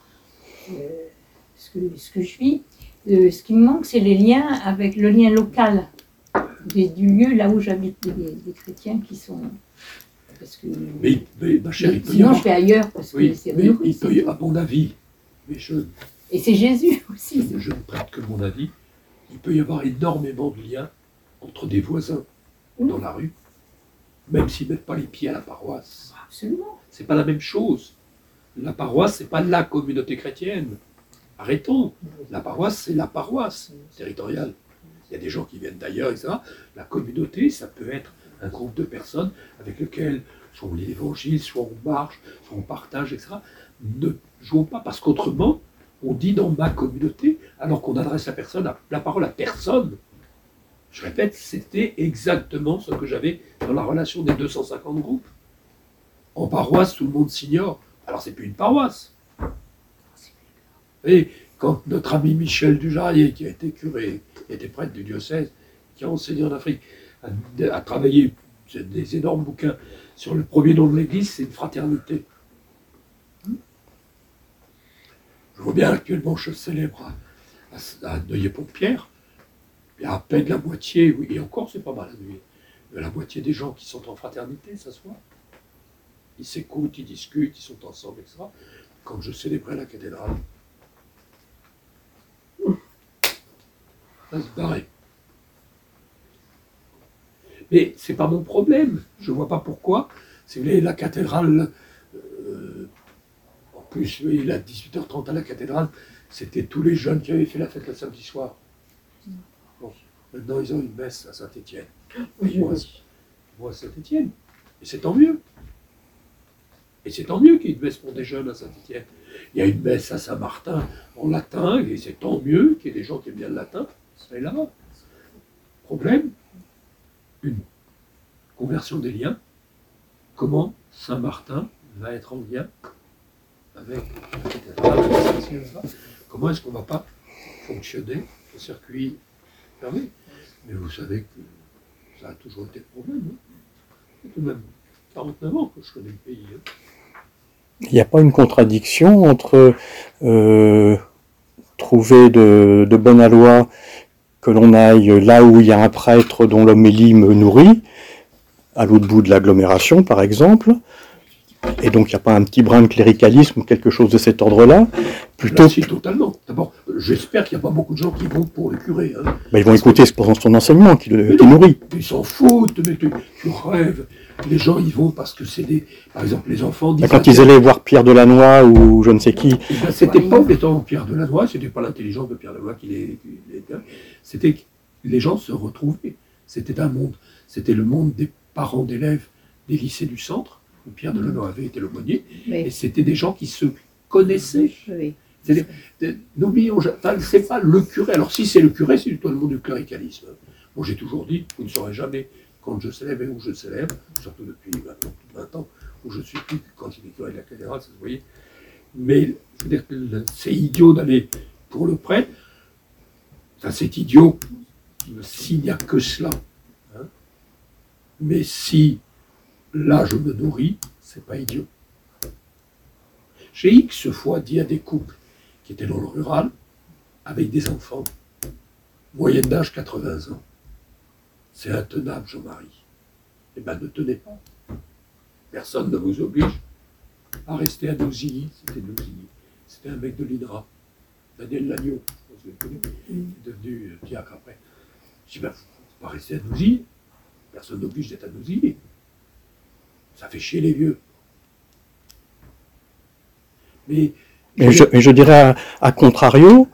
ce que je vis, ce qui me manque, c'est les liens avec le lien local du lieu là où j'habite, des chrétiens qui sont. Parce que, mais ma chère, il peut y sinon, avoir. je vais ailleurs parce que Oui, c'est mais il peut y avoir, à mon avis, mais et c'est Jésus aussi. je ne prête que mon avis, il peut y avoir énormément de liens entre des voisins dans la rue, même s'ils ne mettent pas les pieds à la paroisse. Absolument. C'est pas la même chose. La paroisse, c'est pas la communauté chrétienne. Arrêtons. La paroisse, c'est la paroisse territoriale. Il y a des gens qui viennent d'ailleurs, etc. La communauté, ça peut être un groupe de personnes avec lesquelles soit on lit l'évangile, soit on marche, soit on partage, etc. Ne jouons pas, parce qu'autrement, on dit dans ma communauté, alors qu'on adresse la parole à personne. Je répète, c'était exactement ce que j'avais dans la relation des 250 groupes. En paroisse, tout le monde s'ignore. Alors c'est plus une paroisse. Et quand notre ami Michel Dujarier, qui a été curé, était prêtre du diocèse, qui a enseigné en Afrique, a travaillé des énormes bouquins sur le premier nom de l'Église, c'est une fraternité. Je vois bien actuellement, je célèbre à Neuilly-Pont-Pierre, il y a à peine la moitié, oui, et encore c'est pas mal à Neuilly, la moitié des gens qui sont en fraternité s'assoient. Ils s'écoutent, ils discutent, ils sont ensemble, etc. Quand je célébrais la cathédrale, ça se barrait. Mais c'est pas mon problème. Je vois pas pourquoi. Si vous voulez, la cathédrale, en plus, il est à 18h30 à la cathédrale, c'était tous les jeunes qui avaient fait la fête le samedi soir. Bon, maintenant, ils ont une messe à Saint-Étienne. Moi, à Saint-Étienne. Et c'est tant mieux. Et c'est tant mieux qu'il y ait une messe pour des jeunes à Saint-Étienne. Il y a une messe à Saint-Martin en latin, et c'est tant mieux qu'il y ait des gens qui aiment bien le latin. Ça est là-bas. Problème, une conversion des liens. Comment Saint-Martin va être en lien avec la cathédrale? Comment est-ce qu'on ne va pas fonctionner au circuit fermé? Mais vous savez que ça a toujours été le problème. Hein. C'est tout de même 49 ans que je connais le pays. Hein. Il n'y a pas une contradiction entre trouvé de bon aloi que l'on aille là où il y a un prêtre dont l'homélie me nourrit, à l'autre bout de l'agglomération par exemple, et donc il n'y a pas un petit brin de cléricalisme ou quelque chose de cet ordre-là, plutôt... Là, si, totalement. D'abord, j'espère qu'il n'y a pas beaucoup de gens qui vont pour le curé. Hein. Ben, ils vont écouter son enseignement qui nourrit. Ils s'en foutent, mais tu rêves. Les gens y vont parce que c'est des... Par exemple, les enfants... Ben, quand ils allaient voir Pierre Delannoy ou je ne sais qui... Ben, c'était pas obligatoirement Pierre Delannoy, c'était pas l'intelligence de Pierre Delannoy qui les... C'était que les gens se retrouvaient. C'était un monde. C'était le monde des parents d'élèves des lycées du centre, où Pierre Delannoy avait été l'aumônier, et c'était des gens qui se connaissaient. N'oublions, c'est pas le curé. Alors si c'est le curé, c'est tout le monde du cléricalisme. Moi j'ai toujours dit, vous ne saurez jamais quand je célèbre et où je célèbre, surtout depuis maintenant 20 ans, où je suis plus quand il est curé de la cathédrale, ça se voyait. Mais je veux dire que c'est idiot d'aller pour le prêtre. Enfin, c'est idiot s'il n'y a que cela. Hein. Mais si là je me nourris, c'est pas idiot. J'ai X fois dit à des couples qui étaient dans le rural, avec des enfants, moyenne d'âge 80 ans. C'est intenable, Jean-Marie. Eh bien, ne tenez pas. Personne ne vous oblige à rester à Nouzilly. C'était Nouzilly. C'était un mec de l'INRA. Daniel Lagneau, je pense que vous le connaissez, qui est devenu diacre après. Je dis, ben, vous ne pas rester à Nouzilly. Personne n'oblige d'être à Nouzilly. Ça fait chier les vieux. Mais je dirais à contrario,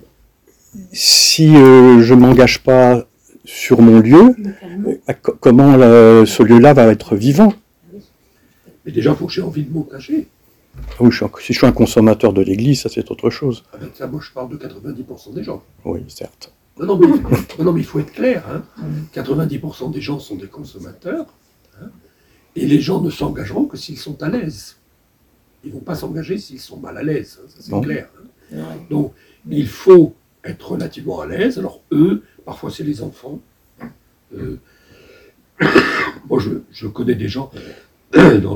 si je ne m'engage pas sur mon lieu, comment ce lieu-là va être vivant? Mais déjà, il faut que j'ai envie de m'engager. Oui, si je suis un consommateur de l'Église, ça c'est autre chose. Avec ça, moi je parle de 90% des gens. Oui, certes. Non, mais il faut être clair. Hein. 90% des gens sont des consommateurs. Hein, et les gens ne s'engageront que s'ils sont à l'aise. Ils ne vont pas s'engager s'ils sont mal à l'aise. Hein, ça c'est clair. Hein. Donc, il faut être relativement à l'aise. Alors, eux, parfois c'est les enfants. Moi, je connais des gens dans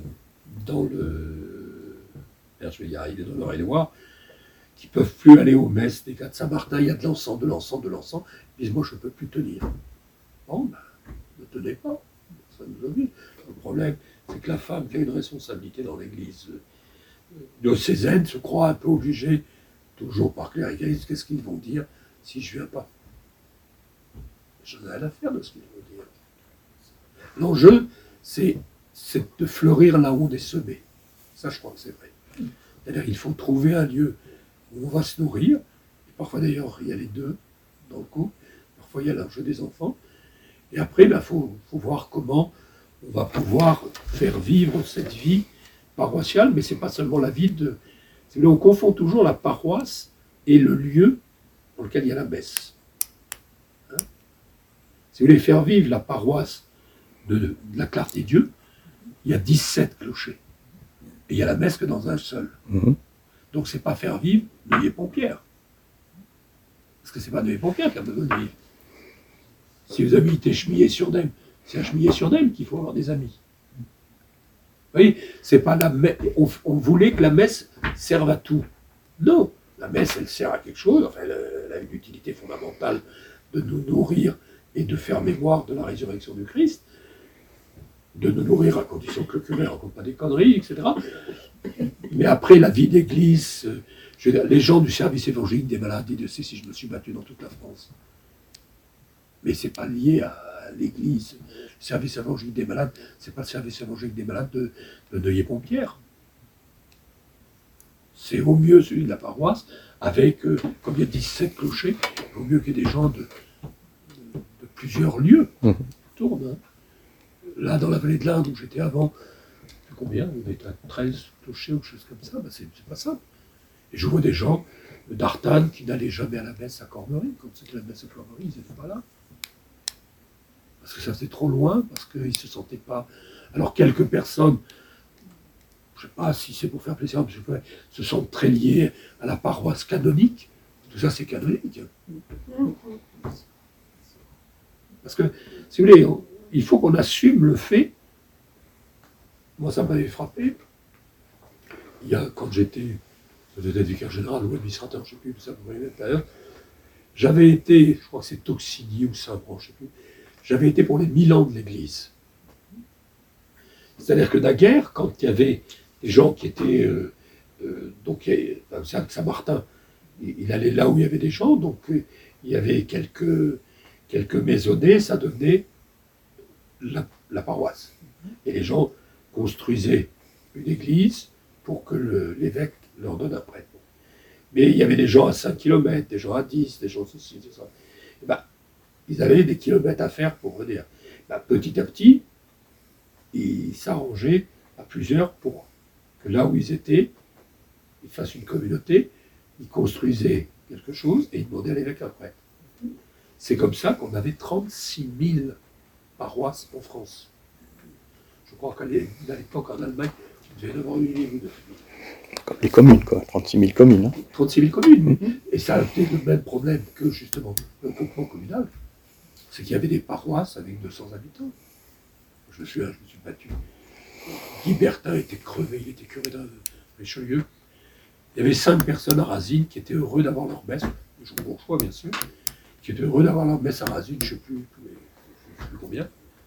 je vais y arriver dans l'Eure-et-Loire, qui ne peuvent plus aller aux messes des gars de Saint-Martin. Il y a de l'encens. Ils disent, moi, je ne peux plus tenir. Bon, ben, ne tenez pas. Ça nous oblige. Le problème, c'est que la femme qui a une responsabilité dans l'Église diocésaine se croit un peu obligée, toujours par cléricalisme, qu'est-ce qu'ils vont dire si je ne viens pas? J'en ai rien à faire de ce qu'ils vont dire. L'enjeu, c'est de fleurir là où on est semé. Ça, je crois que c'est vrai. C'est-à-dire qu'il faut trouver un lieu où on va se nourrir. Et parfois, d'ailleurs, il y a les deux dans le couple. Parfois, il y a l'enjeu des enfants. Et après, il faut voir comment on va pouvoir faire vivre cette vie paroissiale. Mais ce n'est pas seulement la vie de... On confond toujours la paroisse et le lieu dans lequel il y a la messe. Hein? Si vous voulez faire vivre la paroisse de la Clarté-Dieu, il y a 17 clochers. Et il y a la messe que dans un seul. Mmh. Donc c'est pas faire vivre Neuilly-Pompierre. Parce que c'est pas Neuilly-Pompierre qui a besoin de vivre. Si vous habitez Chemillé-sur-Dême, c'est à Chemillé-sur-Dême qu'il faut avoir des amis. Vous voyez, c'est pas la messe. On voulait que la messe serve à tout. Non, la messe, elle sert à quelque chose. Enfin, elle a une utilité fondamentale de nous nourrir et de faire mémoire de la résurrection du Christ. De nous nourrir à condition que le curé ne raconte pas des conneries, etc. Mais après, la vie d'église, les gens du service évangélique des malades, Dieu sait si je me suis battu dans toute la France. Mais ce n'est pas lié à l'église. Le service évangélique des malades, ce n'est pas le service évangélique des malades de Neuilly-Pompierre. C'est au mieux celui de la paroisse, avec, comme il y a 17 clochers, au mieux qu'il y ait des gens de plusieurs lieux qui tournent. Hein. Là, dans la vallée de l'Inde, où j'étais avant, combien? On était à 13 clochers ou quelque chose comme ça, ben c'est pas ça. Et je vois des gens d'Artane qui n'allaient jamais à la messe à Cormery. Quand c'était la messe à Cormery, ils n'étaient pas là. Parce que ça faisait trop loin, parce qu'ils ne se sentaient pas... Alors quelques personnes, je ne sais pas si c'est pour faire plaisir, mais se sentent très liées à la paroisse canonique. Tout ça, c'est canonique. Parce que, si vous voulez, il faut qu'on assume le fait. Moi, ça m'avait frappé. Quand j'étais peut-être vicaire général ou administrateur, je ne sais plus, ça pourrait être d'ailleurs. J'avais été, je crois que c'est Toxigny ou Saint-Bran, je ne sais plus, j'avais été pour les 1000 ans de l'Église. C'est-à-dire que naguère, quand il y avait des gens qui étaient, donc Saint-Martin, il allait là où il y avait des gens, donc il y avait quelques maisonnées, ça devenait la paroisse. Et les gens construisaient une église pour que l'évêque leur donne un prêtre. Mais il y avait des gens à 5 km, des gens à 10, des gens ceci, des ça. Et ben, ils avaient des kilomètres à faire pour venir. Ben, petit à petit, ils s'arrangeaient à plusieurs pour que là où ils étaient, ils fassent une communauté, ils construisaient quelque chose et ils demandaient à l'évêque un prêtre. C'est comme ça qu'on avait 36 000 paroisses en France. Je crois qu'à l'époque en Allemagne, il devait y en avoir 8 000 ou 9 000. Comme les communes, quoi. 36 000 communes. Hein. 36 000 communes. Et ça a été le même problème que justement le groupement communal. C'est qu'il y avait des paroisses avec 200 habitants. Je me suis battu. Guy Bertin était crevé, il était curé de Richelieu. Il y avait 5 personnes à Racine qui étaient heureux d'avoir leur messe, le jour bourgeois bien sûr, qui étaient heureux d'avoir leur messe à Racine, je ne sais plus combien.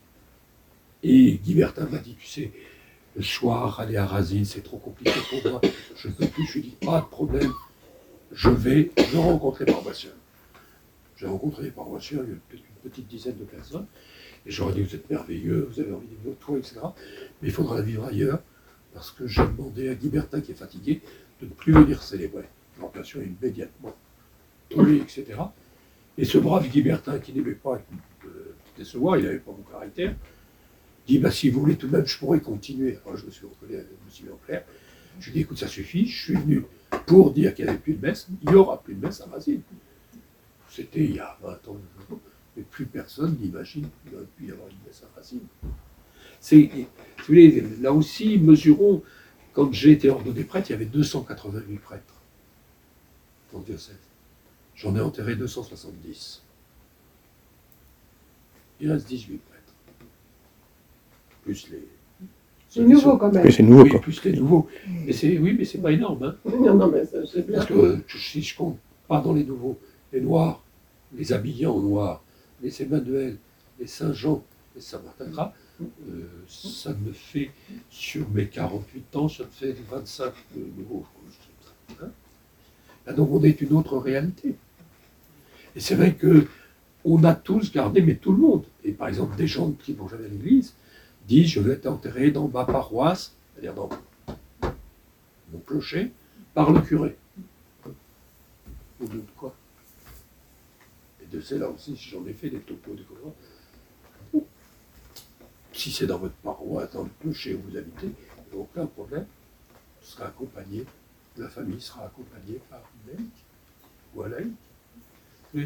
Et Guy Bertin m'a dit, tu sais, le soir, aller à Racine, c'est trop compliqué pour moi, je ne peux plus. Je lui ai dit, pas de problème, je vais rencontrer les paroissiens. J'ai rencontré les paroissiens, il y a peut-être une petite dizaine de personnes, et j'aurais dit, vous êtes merveilleux, vous avez envie de vivre toi, etc. Mais il faudra vivre ailleurs, parce que j'ai demandé à Guy Bertin, qui est fatigué, de ne plus venir célébrer. L'orientation immédiatement tollée, etc. Et ce brave Guy Bertin, qui n'aimait pas décevoir, il n'avait pas mon caractère, dit, bah, si vous voulez tout de même, je pourrais continuer. Alors je me suis reconnu, je me suis mis en clair. Je lui ai dit, écoute, ça suffit, je suis venu pour dire qu'il n'y avait plus de messe, il n'y aura plus de messe à Racine. C'était il y a 20 ans, mais plus personne n'imagine qu'il aurait pu y avoir une messe à Racine. Si vous voulez, là aussi, mesurons, quand j'ai été ordonné prêtre, il y avait 288 prêtres dans le diocèse. J'en ai enterré 270. Il reste 18 prêtres. Plus les... C'est nouveau quand même. Oui, c'est nouveau, oui, quoi. plus les nouveaux. Mais c'est pas énorme. Hein. Non, mais ça, c'est bien. Parce que si je compte pas dans les nouveaux, les noirs, les habillés en noir, les Emmanuel, les Saint-Jean, les Saint-Martin, ça me fait, sur mes 48 ans, ça me fait 25 nouveaux. Hein. Là, donc on est une autre réalité. Et c'est vrai qu'on a tous gardé, mais tout le monde. Et par exemple, des gens qui vont jamais à l'église disent, je vais être enterré dans ma paroisse, c'est-à-dire dans mon clocher, par le curé. Au lieu de quoi? Et de celle-là aussi, si j'en ai fait des topos, des colons. Si c'est dans votre paroisse, dans le clocher où vous habitez, il n'y a aucun problème. Vous serez accompagné, la famille sera accompagnée par une laïque ou un laïque. Mais...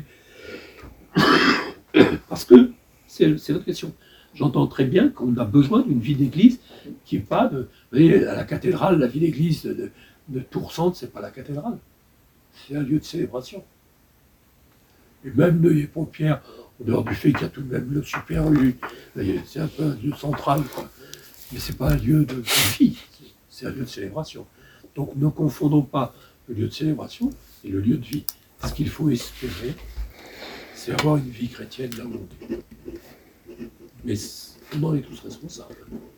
Parce que c'est notre question. J'entends très bien qu'on a besoin d'une vie d'église qui n'est pas de... Vous voyez, à la cathédrale, la vie d'église de Tours-Centre, ce n'est pas la cathédrale. C'est un lieu de célébration. Et même Neuilly-Pompière, en dehors du fait qu'il y a tout de même le Super U, c'est un peu un lieu central, quoi. Mais ce n'est pas un lieu de vie, c'est un lieu de célébration. Donc ne confondons pas le lieu de célébration et le lieu de vie. Ce qu'il faut espérer, c'est avoir une vie chrétienne là où on est. Mais on en est tous responsables.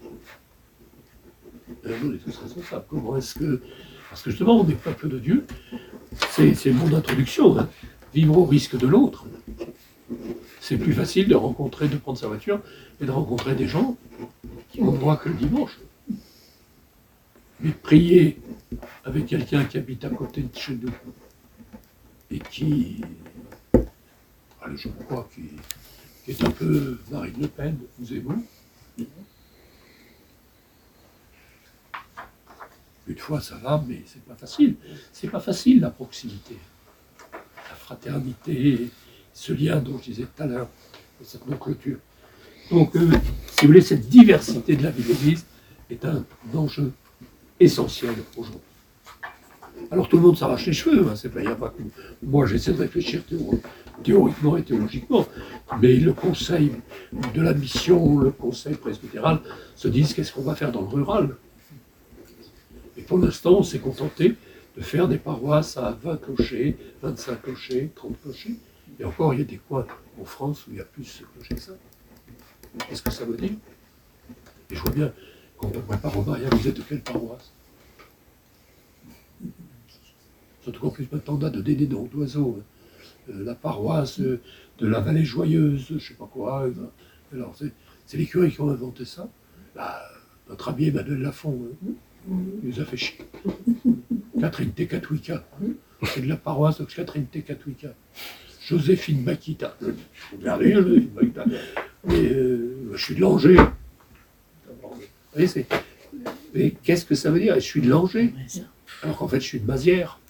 On est tous responsables. Comment est-ce que... Parce que justement, on est peuple de Dieu. C'est mon introduction. Hein. Vivre au risque de l'autre. C'est plus facile de rencontrer, de prendre sa voiture et de rencontrer des gens qui n'ont droit que le dimanche. Mais prier avec quelqu'un qui habite à côté de chez nous et qui... Allez, je crois qui est un peu Marine Le Pen ou Zemmour. Une fois ça va, mais c'est pas facile. C'est pas facile la proximité, la fraternité, ce lien dont je disais tout à l'heure, cette non-clôture. Donc, si vous voulez, cette diversité de la vie de l'Église est un enjeu essentiel aujourd'hui. Alors tout le monde s'arrache les cheveux, hein, c'est pas, y a pas que... Moi j'essaie de réfléchir théoriquement et théologiquement, mais le conseil de la mission, le conseil presbytéral se disent qu'est-ce qu'on va faire dans le rural. Et pour l'instant on s'est contenté de faire des paroisses à 20 clochers, 25 clochers, 30 clochers. Et encore, il y a des coins en France où il y a plus de clochers que ça. Qu'est-ce que ça veut dire? Et je vois bien, quand on prépare au mariage, vous êtes de quelle paroisse? Surtout qu'en plus, maintenant, on a donné des noms d'oiseaux. La paroisse de la Vallée Joyeuse, je ne sais pas quoi. Alors, c'est les curés qui ont inventé ça. Là, notre ami Emmanuel Lafont, il nous a fait chier. Catherine Tecatouika, c'est de la paroisse de Catherine Tecatouika. Joséphine Makita. Regardez, Joséphine Makita. Et je suis de Langeais. Mais qu'est-ce que ça veut dire? Je suis de Langeais. Alors qu'en fait, je suis de Mazières.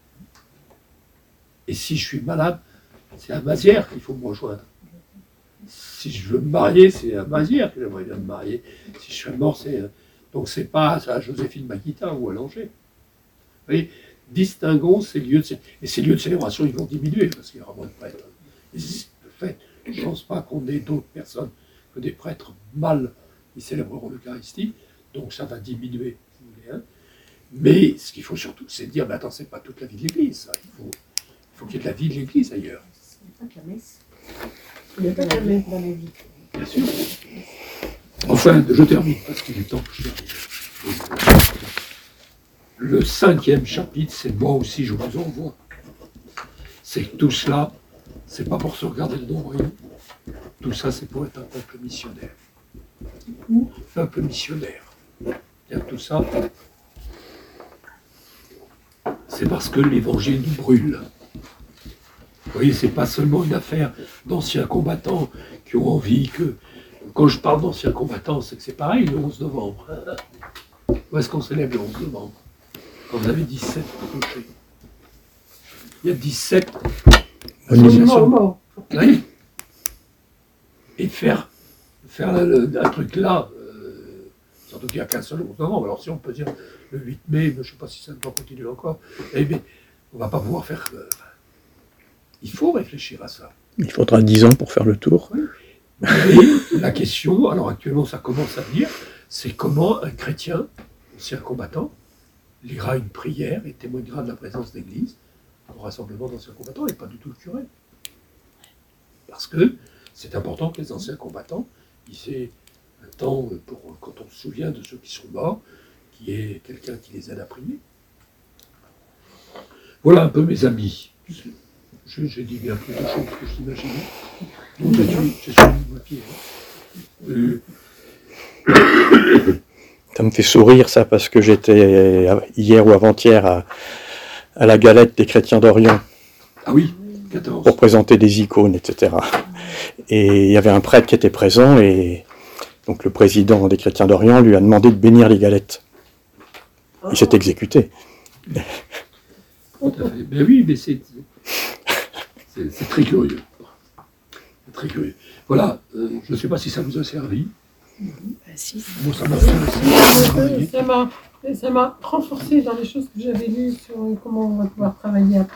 Et si je suis malade, c'est à Mazières qu'il faut me rejoindre. Si je veux me marier, c'est à Mazières que j'aimerais bien me marier. Si je suis mort, c'est... Donc c'est pas à Joséphine Makita ou à Langeais. Vous voyez, distinguons ces lieux de... Et ces lieux de célébration, ils vont diminuer parce qu'il y aura moins de prêtres. Et de fait, je ne pense pas qu'on ait d'autres personnes que des prêtres mâles qui célébreront l'Eucharistie. Donc ça va diminuer, si vous voulez. Hein. Mais ce qu'il faut surtout, c'est dire, mais attends, c'est pas toute la vie de l'Église. Ça. Il faut qu'il y ait de la vie de l'Église ailleurs. Ce n'est pas que la messe. Il n'y a pas de la messe dans la vie. Bien sûr. Enfin, je termine, parce qu'il est temps que je termine. Le 5e chapitre, c'est moi aussi, je vous envoie. C'est que tout cela, c'est pas pour se regarder le nombril. Tout ça, c'est pour être un peuple missionnaire. Peuple missionnaire. Et tout ça, c'est parce que l'évangile nous brûle. Vous voyez, c'est pas seulement une affaire d'anciens combattants qui ont envie que... Quand je parle d'anciens combattants, c'est que c'est pareil le 11 novembre. Où est-ce qu'on célèbre le 11 novembre? Quand vous avez 17 clochers. Il y a 17 associations. Oui. Et faire un truc là, surtout qu'il n'y a qu'un seul 11 novembre. Alors si on peut dire le 8 mai, je ne sais pas si ça doit continuer encore, eh bien, on ne va pas pouvoir faire... il faut réfléchir à ça. Il faudra 10 ans pour faire le tour. Oui. Et la question, alors actuellement ça commence à venir, c'est comment un chrétien, ancien combattant, lira une prière et témoignera de la présence d'Église au rassemblement d'anciens combattants et pas du tout le curé. Parce que c'est important que les anciens combattants, ils aient un temps pour, quand on se souvient de ceux qui sont morts, qu'il y ait quelqu'un qui les aide à prier. Voilà un peu mes amis. J'ai dit bien plus de choses que je t'imaginais. Donc je suis mon pied. Ça me fait sourire ça, parce que j'étais hier ou avant-hier à la galette des chrétiens d'Orient. Ah oui, 14. Pour présenter des icônes, etc. Et il y avait un prêtre qui était présent, et donc le président des chrétiens d'Orient lui a demandé de bénir les galettes. Il s'est exécuté. Tout à fait. Mais oui, mais c'est très curieux. C'est très curieux. Voilà, je ne sais pas si ça vous a servi. Si. Bon, ça m'a fait Ça m'a renforcé dans les choses que j'avais lues sur comment on va pouvoir travailler après.